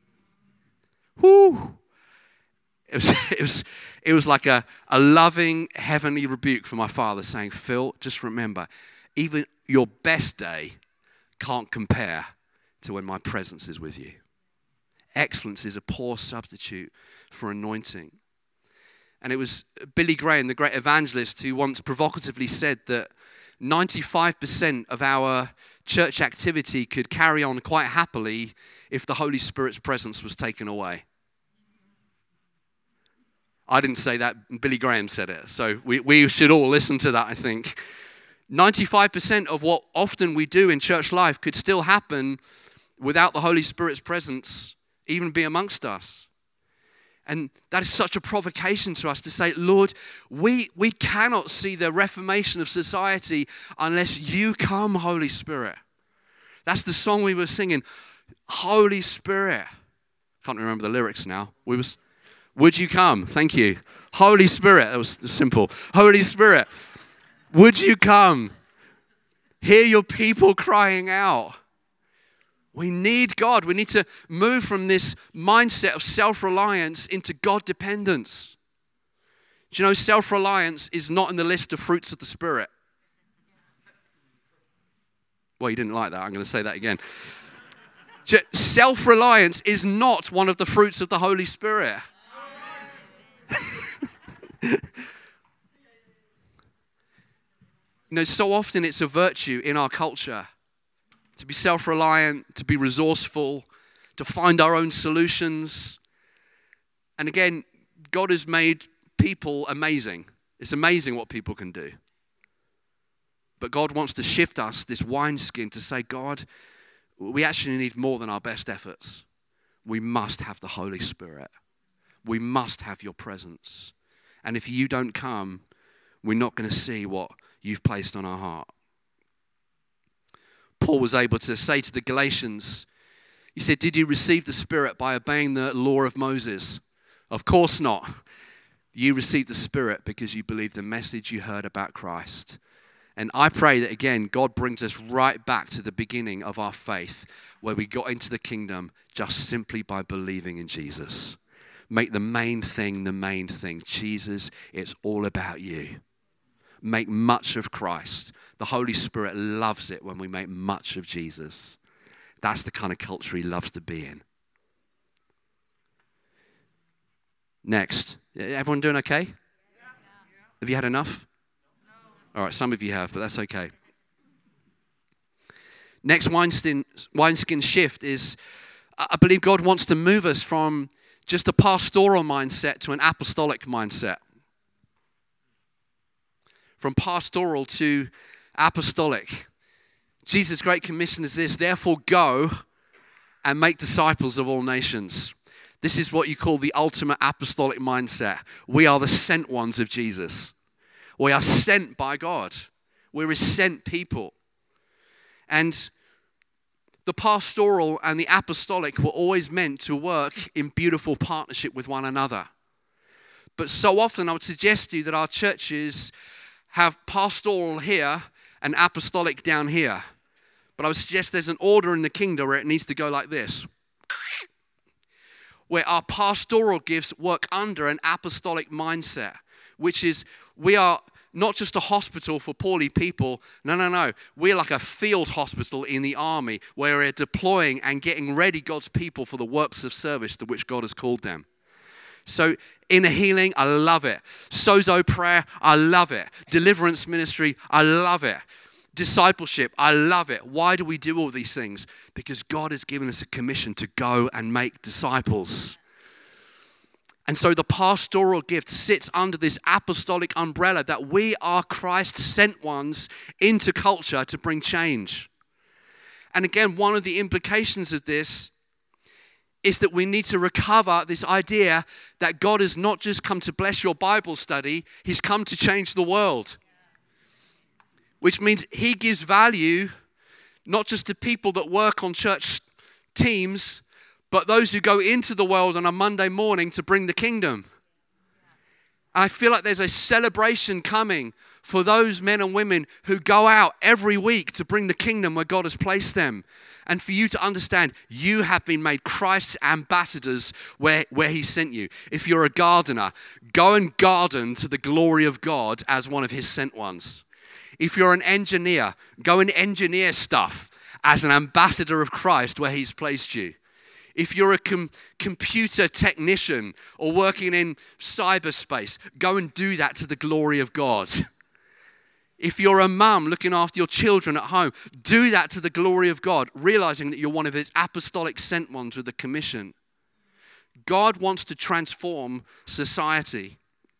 Whoo! It was, it was, it was like a, a loving heavenly rebuke from my father saying, "Phil, just remember, even your best day can't compare to when my presence is with you." Excellence is a poor substitute for anointing. And it was Billy Graham, the great evangelist, who once provocatively said that ninety-five percent of our church activity could carry on quite happily if the Holy Spirit's presence was taken away. I didn't say that, Billy Graham said it. So we, we should all listen to that, I think. ninety-five percent of what often we do in church life could still happen without the Holy Spirit's presence even be amongst us. And that is such a provocation to us to say, Lord, we, we cannot see the reformation of society unless you come, Holy Spirit. That's the song we were singing, Holy Spirit. Can't remember the lyrics now. We was, would you come? Thank you. Holy Spirit. That was simple. Holy Spirit, would you come? Hear your people crying out. We need God. We need to move from this mindset of self-reliance into God dependence. Do you know self-reliance is not in the list of fruits of the Spirit? Well, you didn't like that. I'm going to say that again. Self-reliance is not one of the fruits of the Holy Spirit. You know, so often it's a virtue in our culture to be self-reliant, to be resourceful, to find our own solutions. And again, God has made people amazing. It's amazing what people can do. But God wants to shift us, this wineskin, to say, God, we actually need more than our best efforts. We must have the Holy Spirit. We must have your presence. And if you don't come, we're not going to see what you've placed on our heart. Paul was able to say to the Galatians, he said, did you receive the Spirit by obeying the law of Moses? Of course not. You received the Spirit because you believed the message you heard about Christ. And I pray that, again, God brings us right back to the beginning of our faith, where we got into the kingdom just simply by believing in Jesus. Make the main thing the main thing. Jesus, it's all about you. Make much of Christ. The Holy Spirit loves it when we make much of Jesus. That's the kind of culture he loves to be in. Next. Everyone doing okay? Yeah. Have you had enough? No. All right, some of you have, but that's okay. Next wineskin, wineskin shift is, I believe God wants to move us from just a pastoral mindset to an apostolic mindset. From pastoral to apostolic. Jesus' great commission is this: therefore go and make disciples of all nations. This is what you call the ultimate apostolic mindset. We are the sent ones of Jesus. We are sent by God. We're a sent people. And the pastoral and the apostolic were always meant to work in beautiful partnership with one another. But so often I would suggest to you that our churches have pastoral here and apostolic down here. But I would suggest there's an order in the kingdom where it needs to go like this. Where our pastoral gifts work under an apostolic mindset, which is we are not just a hospital for poorly people. No, no, no. We're like a field hospital in the army where we're deploying and getting ready God's people for the works of service to which God has called them. So inner healing, I love it. Sozo prayer, I love it. Deliverance ministry, I love it. Discipleship, I love it. Why do we do all these things? Because God has given us a commission to go and make disciples. And so the pastoral gift sits under this apostolic umbrella that we are Christ sent ones into culture to bring change. And again, one of the implications of this is that we need to recover this idea that God has not just come to bless your Bible study, he's come to change the world. Which means he gives value not just to people that work on church teams, but those who go into the world on a Monday morning to bring the kingdom. And I feel like there's a celebration coming for those men and women who go out every week to bring the kingdom where God has placed them. And for you to understand, you have been made Christ's ambassadors where, where he sent you. If you're a gardener, go and garden to the glory of God as one of his sent ones. If you're an engineer, go and engineer stuff as an ambassador of Christ where he's placed you. If you're a com- computer technician or working in cyberspace, go and do that to the glory of God. If you're a mum looking after your children at home, do that to the glory of God, realizing that you're one of his apostolic sent ones with a commission. God wants to transform society.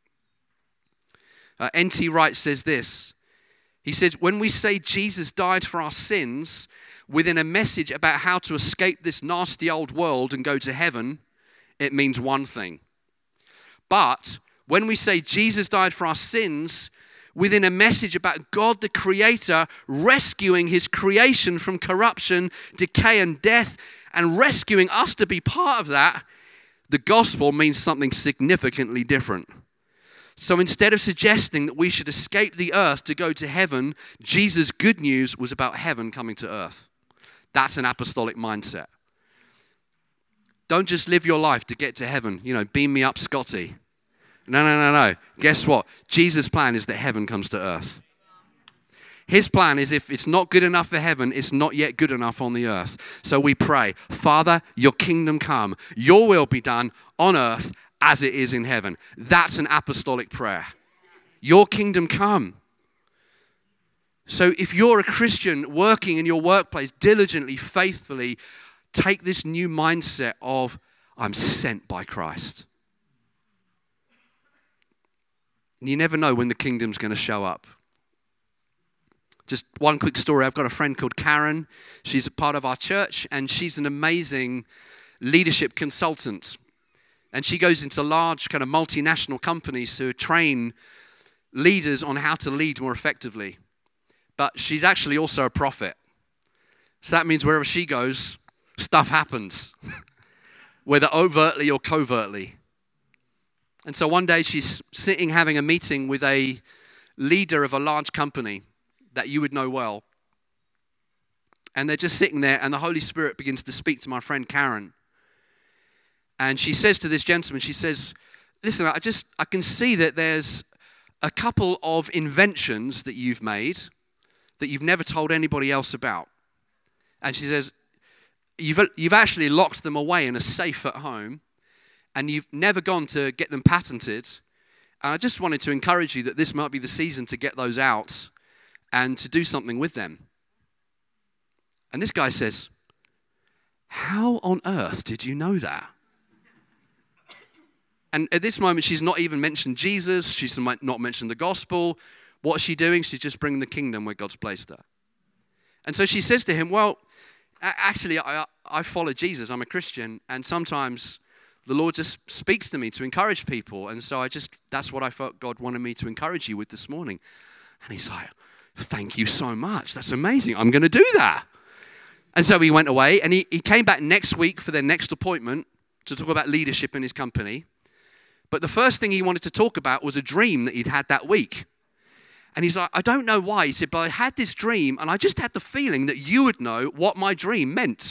Uh, N T Wright says this. He says, when we say Jesus died for our sins within a message about how to escape this nasty old world and go to heaven, it means one thing. But when we say Jesus died for our sins within a message about God the Creator rescuing his creation from corruption, decay, and death, and rescuing us to be part of that, the gospel means something significantly different. So instead of suggesting that we should escape the earth to go to heaven, Jesus' good news was about heaven coming to earth. That's an apostolic mindset. Don't just live your life to get to heaven. You know, beam me up, Scotty. No, no, no, no. Guess what? Jesus' plan is that heaven comes to earth. His plan is if it's not good enough for heaven, it's not yet good enough on the earth. So we pray, Father, your kingdom come. Your will be done on earth as it is in heaven. That's an apostolic prayer. Your kingdom come. So if you're a Christian working in your workplace diligently, faithfully, take this new mindset of, I'm sent by Christ. And you never know when the kingdom's going to show up. Just one quick story. I've got a friend called Karen. She's a part of our church, and she's an amazing leadership consultant. And she goes into large kind of multinational companies to train leaders on how to lead more effectively. But she's actually also a prophet. So that means wherever she goes, stuff happens, whether overtly or covertly. And so one day she's sitting having a meeting with a leader of a large company that you would know well. And they're just sitting there, and the Holy Spirit begins to speak to my friend Karen. And she says to this gentleman, she says, listen, I just, I can see that there's a couple of inventions that you've made that you've never told anybody else about. And she says, you've, you've actually locked them away in a safe at home, and you've never gone to get them patented. And I just wanted to encourage you that this might be the season to get those out and to do something with them. And this guy says, how on earth did you know that? And at this moment, she's not even mentioned Jesus. She's not mentioned the gospel. What's she doing? She's just bringing the kingdom where God's placed her. And so she says to him, well, actually, I, I follow Jesus. I'm a Christian. And sometimes the Lord just speaks to me to encourage people. And so I just, that's what I felt God wanted me to encourage you with this morning. And he's like, thank you so much. That's amazing. I'm going to do that. And so he went away, and he, he came back next week for their next appointment to talk about leadership in his company. But the first thing he wanted to talk about was a dream that he'd had that week. And he's like, I don't know why. He said, but I had this dream, and I just had the feeling that you would know what my dream meant.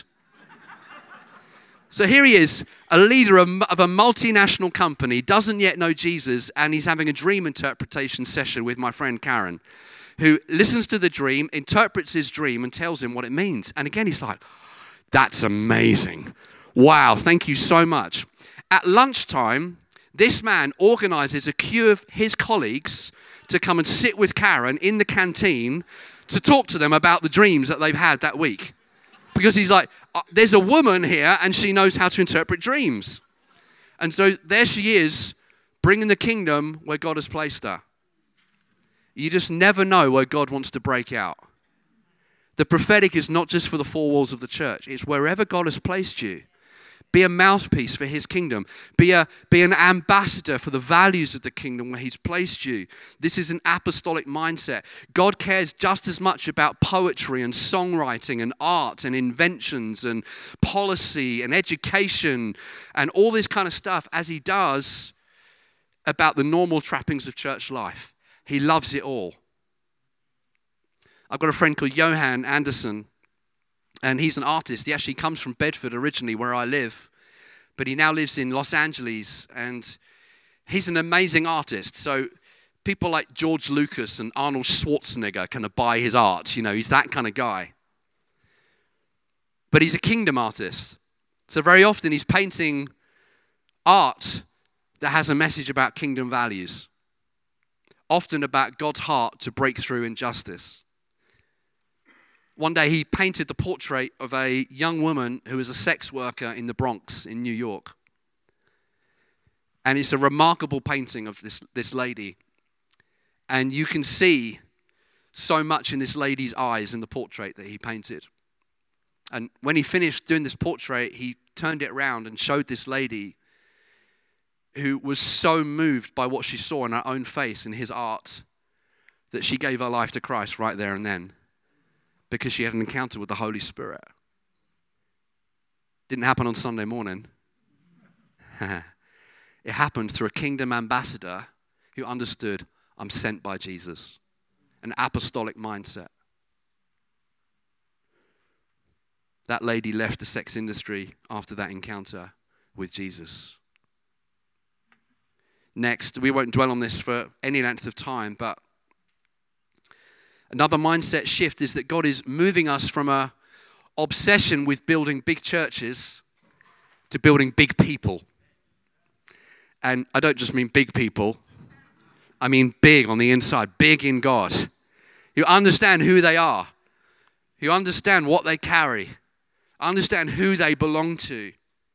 So here he is, a leader of, of a multinational company, doesn't yet know Jesus, and he's having a dream interpretation session with my friend Karen, who listens to the dream, interprets his dream, and tells him what it means. And again, he's like, that's amazing. Wow, thank you so much. At lunchtime, this man organizes a queue of his colleagues to come and sit with Karen in the canteen to talk to them about the dreams that they've had that week. Because he's like, there's a woman here and she knows how to interpret dreams. And so there she is, bringing the kingdom where God has placed her. You just never know where God wants to break out. The prophetic is not just for the four walls of the church. It's wherever God has placed you. Be a mouthpiece for his kingdom. Be a be an ambassador for the values of the kingdom where he's placed you. This is an apostolic mindset. God cares just as much about poetry and songwriting and art and inventions and policy and education and all this kind of stuff as he does about the normal trappings of church life. He loves it all. I've got a friend called Johan Anderson. And he's an artist. He actually comes from Bedford originally, where I live. But he now lives in Los Angeles. And he's an amazing artist. So people like George Lucas and Arnold Schwarzenegger kind of buy his art. You know, he's that kind of guy. But he's a kingdom artist. So very often he's painting art that has a message about kingdom values. Often about God's heart to break through injustice. One day he painted the portrait of a young woman who was a sex worker in the Bronx in New York. And it's a remarkable painting of this, this lady. And you can see so much in this lady's eyes in the portrait that he painted. And when he finished doing this portrait, he turned it around and showed this lady who was so moved by what she saw in her own face in his art that she gave her life to Christ right there and then. Because she had an encounter with the Holy Spirit. Didn't happen on Sunday morning. It happened through a kingdom ambassador who understood, I'm sent by Jesus. An apostolic mindset. That lady left the sex industry after that encounter with Jesus. Next, we won't dwell on this for any length of time, but another mindset shift is that God is moving us from a obsession with building big churches to building big people. And I don't just mean big people. I mean big on the inside, big in God. who understand who they are, who understand what they carry, understand who they belong to.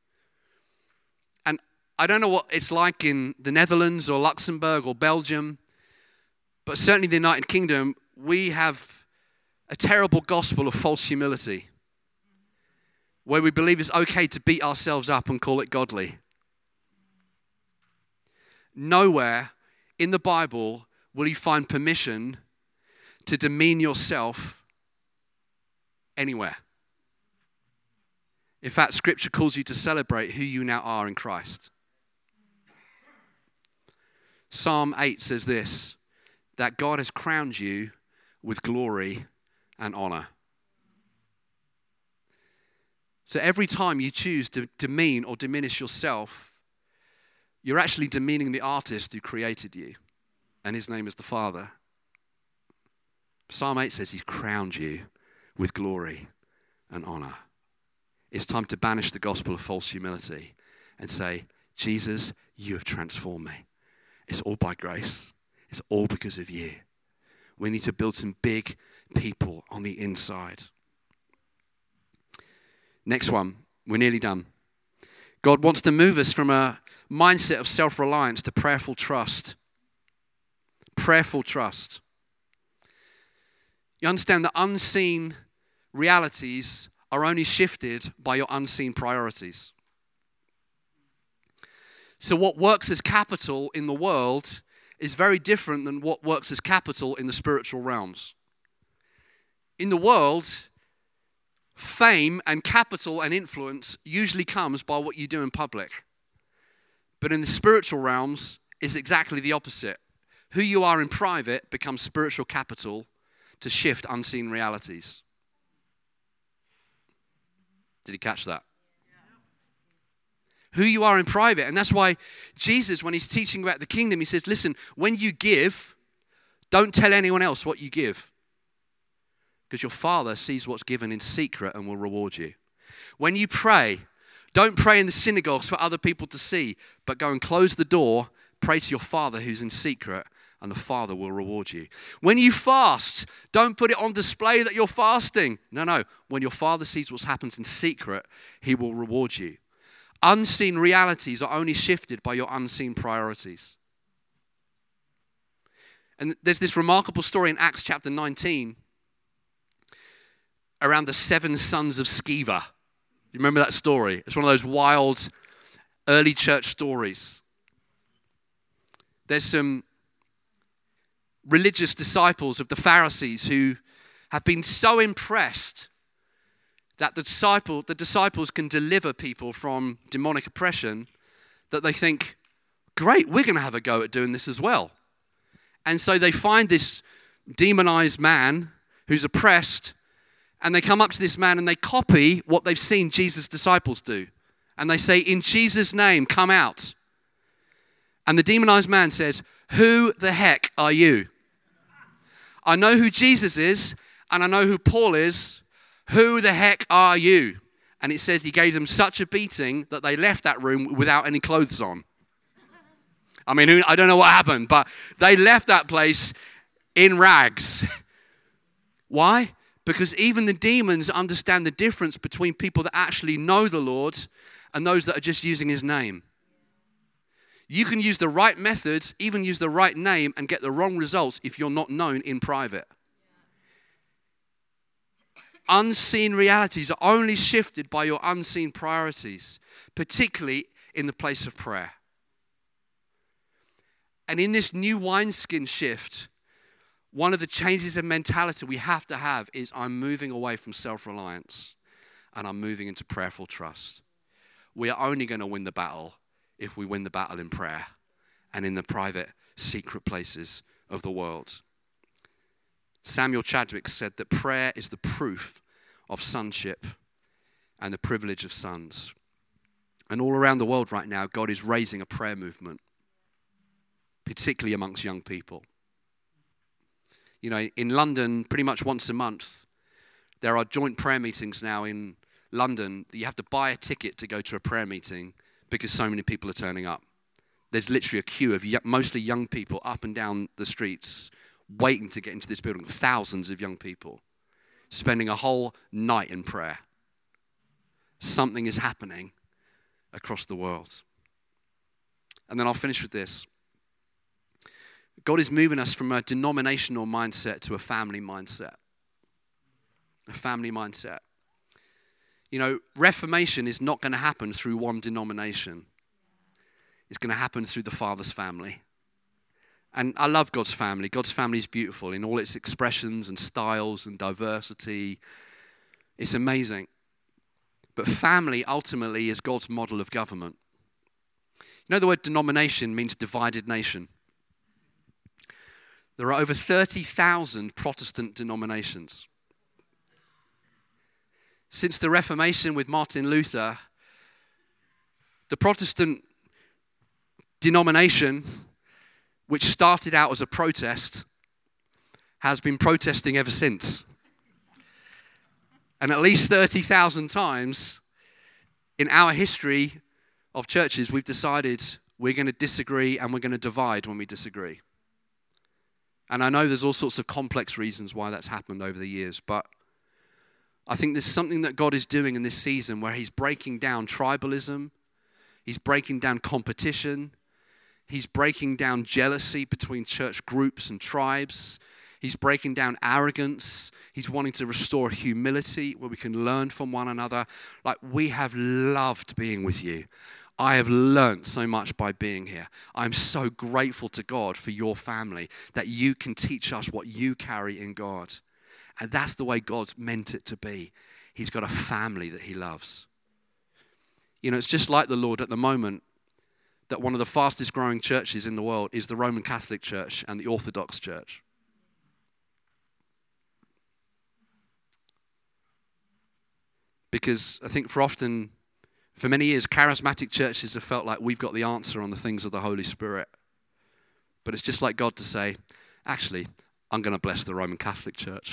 And I don't know what it's like in the Netherlands or Luxembourg or Belgium, but certainly the United Kingdom, we have a terrible gospel of false humility, where we believe it's okay to beat ourselves up and call it godly. Nowhere in the Bible will you find permission to demean yourself anywhere. In fact, Scripture calls you to celebrate who you now are in Christ. Psalm eight says this, that God has crowned you with glory and honor. So every time you choose to demean or diminish yourself, you're actually demeaning the artist who created you, and his name is the Father. Psalm eight says he's crowned you with glory and honor. It's time to banish the gospel of false humility and say, Jesus, you have transformed me. It's all by grace. It's all because of you. We need to build some big people on the inside. Next one, we're nearly done. God wants to move us from a mindset of self-reliance to prayerful trust. Prayerful trust. You understand that unseen realities are only shifted by your unseen priorities. So what works as capital in the world is very different than what works as capital in the spiritual realms. In the world, fame and capital and influence usually comes by what you do in public. But in the spiritual realms, it's exactly the opposite. Who you are in private becomes spiritual capital to shift unseen realities. Did you catch that? Who you are in private. And that's why Jesus, when he's teaching about the kingdom, he says, listen, when you give, don't tell anyone else what you give. Because your Father sees what's given in secret and will reward you. When you pray, don't pray in the synagogues for other people to see, but go and close the door, pray to your Father who's in secret, and the Father will reward you. When you fast, don't put it on display that you're fasting. No, no. When your Father sees what happens in secret, he will reward you. Unseen realities are only shifted by your unseen priorities. And there's this remarkable story in Acts chapter nineteen around the seven sons of Sceva. You remember that story? It's one of those wild early church stories. There's some religious disciples of the Pharisees who have been so impressed that the disciple, the disciples can deliver people from demonic oppression that they think, great, we're going to have a go at doing this as well. And so they find this demonized man who's oppressed, and they come up to this man and they copy what they've seen Jesus' disciples do. And they say, in Jesus' name, come out. And the demonized man says, who the heck are you? I know who Jesus is, and I know who Paul is. Who the heck are you? And it says he gave them such a beating that they left that room without any clothes on. I mean, I don't know what happened, but they left that place in rags. Why? Because even the demons understand the difference between people that actually know the Lord and those that are just using his name. You can use the right methods, even use the right name, and get the wrong results if you're not known in private. Unseen realities are only shifted by your unseen priorities, particularly in the place of prayer. And in this new wineskin shift, one of the changes in mentality we have to have is I'm moving away from self-reliance and I'm moving into prayerful trust. We are only going to win the battle if we win the battle in prayer and in the private, secret places of the world. Samuel Chadwick said that prayer is the proof of sonship and the privilege of sons. And all around the world right now, God is raising a prayer movement, particularly amongst young people. You know, in London, pretty much once a month, there are joint prayer meetings now in London. You have to buy a ticket to go to a prayer meeting because so many people are turning up. There's literally a queue of mostly young people up and down the streets waiting to get into this building. Thousands of young people spending a whole night in prayer. Something is happening across the world. And then I'll finish with this. God is moving us from a denominational mindset to a family mindset. A family mindset. You know, Reformation is not going to happen through one denomination. It's going to happen through the Father's family. And I love God's family. God's family is beautiful in all its expressions and styles and diversity. It's amazing. But family ultimately is God's model of government. You know, the word denomination means divided nation. There are over thirty thousand Protestant denominations. Since the Reformation with Martin Luther, the Protestant denomination, which started out as a protest, has been protesting ever since. And at least thirty thousand times in our history of churches, we've decided we're going to disagree and we're going to divide when we disagree. And I know there's all sorts of complex reasons why that's happened over the years, but I think there's something that God is doing in this season where he's breaking down tribalism, he's breaking down competition, he's breaking down jealousy between church groups and tribes, he's breaking down arrogance, he's wanting to restore humility where we can learn from one another. Like, we have loved being with you. I have learned so much by being here. I'm so grateful to God for your family, that you can teach us what you carry in God. And that's the way God's meant it to be. He's got a family that he loves. You know, it's just like the Lord at the moment, that one of the fastest growing churches in the world is the Roman Catholic Church and the Orthodox Church. Because I think for often, for many years, charismatic churches have felt like we've got the answer on the things of the Holy Spirit. But it's just like God to say, actually, I'm going to bless the Roman Catholic Church.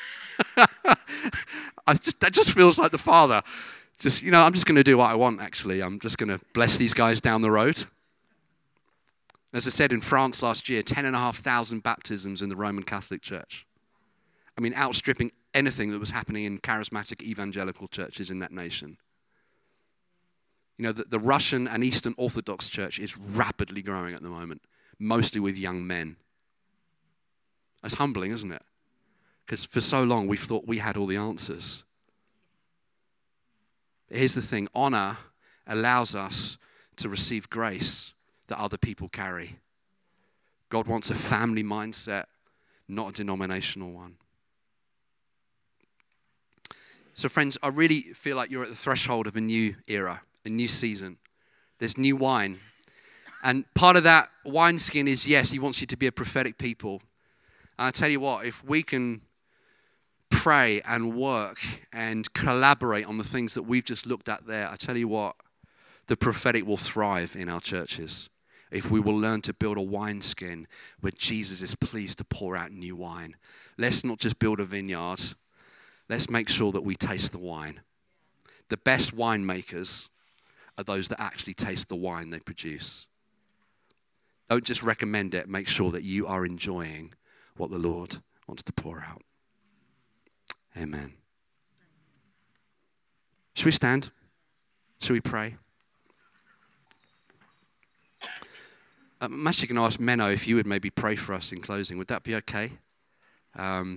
I just, that just feels like the Father. Just, you know, I'm just going to do what I want, actually. I'm just going to bless these guys down the road. As I said, in France last year, ten and a half thousand baptisms in the Roman Catholic Church. I mean, outstripping anything that was happening in charismatic evangelical churches in that nation. You know, the, the Russian and Eastern Orthodox Church is rapidly growing at the moment, mostly with young men. It's humbling, isn't it? Because for so long we've thought we had all the answers. But here's the thing, honor allows us to receive grace that other people carry. God wants a family mindset, not a denominational one. So friends, I really feel like you're at the threshold of a new era, a new season. There's new wine. And part of that wineskin is, yes, he wants you to be a prophetic people. And I tell you what, if we can pray and work and collaborate on the things that we've just looked at there, I tell you what, the prophetic will thrive in our churches. If we will learn to build a wineskin where Jesus is pleased to pour out new wine. Let's not just build a vineyard. Let's make sure that we taste the wine. The best winemakers are those that actually taste the wine they produce. Don't just recommend it. Make sure that you are enjoying what the Lord wants to pour out. Amen. Should we stand? Should we pray? I'm actually going to ask Menno if you would maybe pray for us in closing. Would that be okay? Um,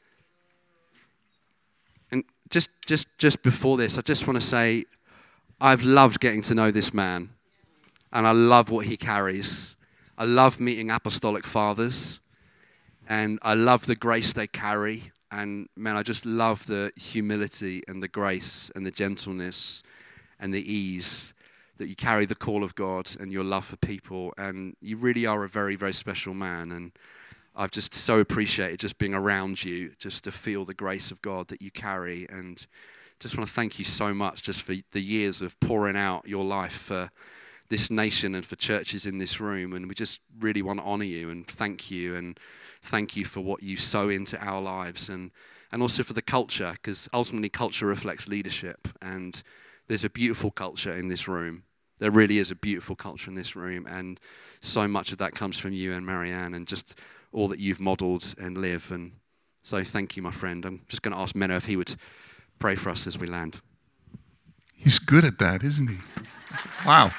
and just, just, just before this, I just want to say I've loved getting to know this man, and I love what he carries. I love meeting apostolic fathers, and I love the grace they carry. And man, I just love the humility and the grace and the gentleness and the ease that you carry the call of God and your love for people. And you really are a very, very special man. And I've just so appreciated just being around you, just to feel the grace of God that you carry. And just want to thank you so much just for the years of pouring out your life for this nation and for churches in this room. And we just really want to honor you and thank you, and thank you for what you sow into our lives, and, and also for the culture, because ultimately culture reflects leadership. And there's a beautiful culture in this room. There really is a beautiful culture in this room, and so much of that comes from you and Marianne. And just all that you've modeled and live. And so thank you, my friend. I'm just going to ask Menno if he would pray for us as we land. He's good at that, isn't he? Wow.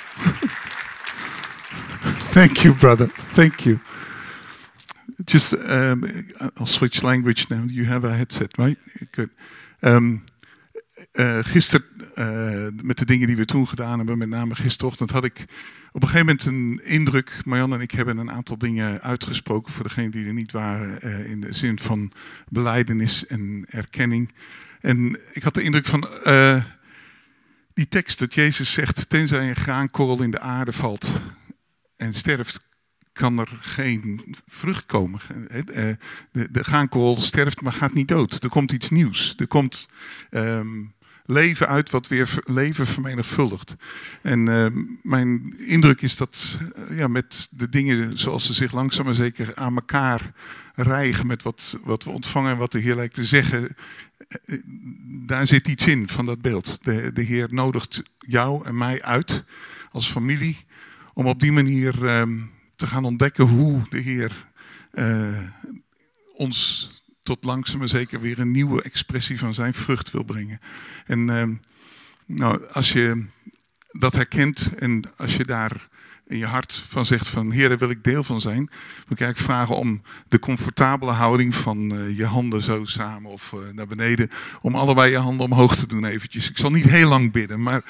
Thank you, brother. Thank you. Just, um, I'll switch language now. You have a headset, right? Good. Um, uh, gisteren, uh, met de dingen die we toen gedaan hebben, met name gisterochtend, had ik op een gegeven moment een indruk. Marjan en ik hebben een aantal dingen uitgesproken voor degenen die er niet waren, uh, in de zin van belijdenis en erkenning. En ik had de indruk van uh, die tekst dat Jezus zegt, tenzij een graankorrel in de aarde valt en sterft, kan er geen vrucht komen. De, de graankorrel sterft, maar gaat niet dood. Er komt iets nieuws. Er komt um, leven uit wat weer leven vermenigvuldigt. En um, mijn indruk is dat uh, ja, met de dingen zoals ze zich langzaam maar zeker aan elkaar rijgen met wat, wat we ontvangen en wat de Heer lijkt te zeggen, uh, daar zit iets in van dat beeld. De, de Heer nodigt jou en mij uit als familie om op die manier um, te gaan ontdekken hoe de Heer uh, ons tot langzaam maar zeker weer een nieuwe expressie van zijn vrucht wil brengen. En uh, nou, als je dat herkent en als je daar in je hart van zegt van Heer, daar wil ik deel van zijn, wil ik eigenlijk vragen om de comfortabele houding van uh, je handen zo samen of uh, naar beneden, om allebei je handen omhoog te doen eventjes. Ik zal niet heel lang bidden, maar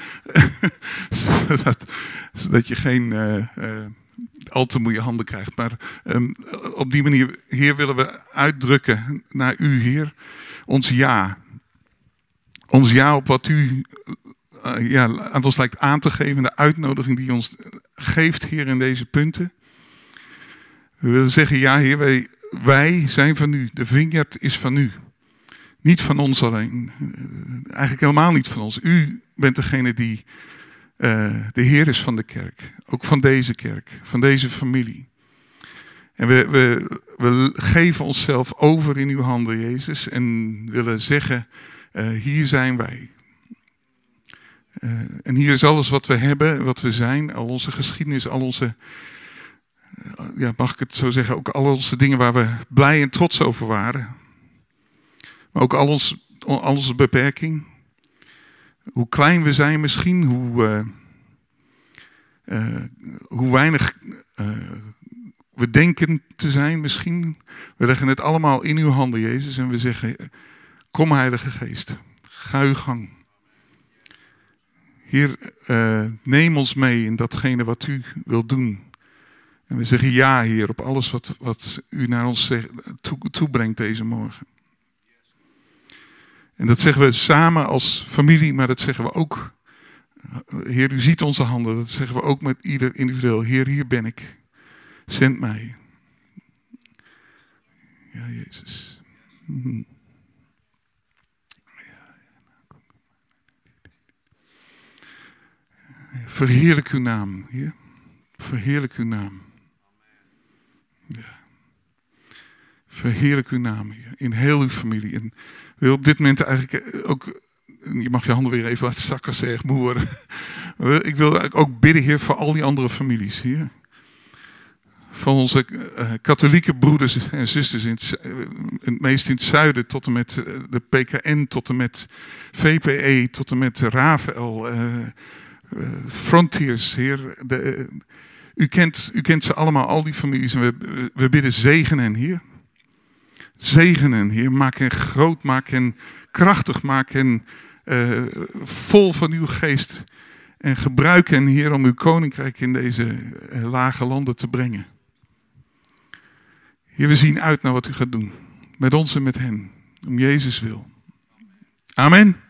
zodat, zodat je geen uh, uh, al te moeie handen krijgt. Maar um, op die manier, Heer, willen we uitdrukken naar u, Heer, ons ja. Ons ja op wat u uh, ja, aan ons lijkt aan te geven, de uitnodiging die ons geeft, Heer, in deze punten. We willen zeggen, ja, Heer, wij, wij zijn van u. De vineyard is van u. Niet van ons alleen. Eigenlijk helemaal niet van ons. U bent degene die uh, de Heer is van de kerk. Ook van deze kerk. Van deze familie. En we, we, we geven onszelf over in uw handen, Jezus. En willen zeggen, uh, hier zijn wij. Uh, en hier is alles wat we hebben, wat we zijn. Al onze geschiedenis, al onze, uh, ja, mag ik het zo zeggen, ook al onze dingen waar we blij en trots over waren. Maar ook al, ons, al onze beperking. Hoe klein we zijn misschien, hoe, uh, uh, hoe weinig uh, we denken te zijn misschien. We leggen het allemaal in uw handen, Jezus. En we zeggen, kom Heilige Geest, ga uw gang. Heer, uh, neem ons mee in datgene wat u wilt doen. En we zeggen ja, Heer, op alles wat, wat u naar ons zeg, toe, toebrengt deze morgen. En dat zeggen we samen als familie, maar dat zeggen we ook. Heer, u ziet onze handen. Dat zeggen we ook met ieder individueel. Heer, hier ben ik. Zend mij. Ja, Jezus. Mm-hmm. Verheerlijk uw naam, Heer. Verheerlijk uw naam. Ja. Verheerlijk uw naam, Heer. In heel uw familie. En wil op dit moment eigenlijk ook, je mag je handen weer even laten zakken als ze erg moe worden. Ik wil eigenlijk ook bidden, Heer, voor al die andere families, Heer. Van onze uh, katholieke broeders en zusters, in het, uh, het meest in het zuiden, tot en met uh, de P K N, tot en met V P E, tot en met Rafael, uh, uh, Frontiers, Heer. De, uh, u, kent, u kent ze allemaal, al die families. En we, we bidden zegen hen, Heer. Zegen hen, Heer. Maak hen groot, maak hen krachtig, maak hen uh, vol van uw geest. En gebruik hen, Heer, om uw koninkrijk in deze uh, lage landen te brengen. Heer, we zien uit naar wat u gaat doen. Met ons en met hen. Om Jezus wil. Amen.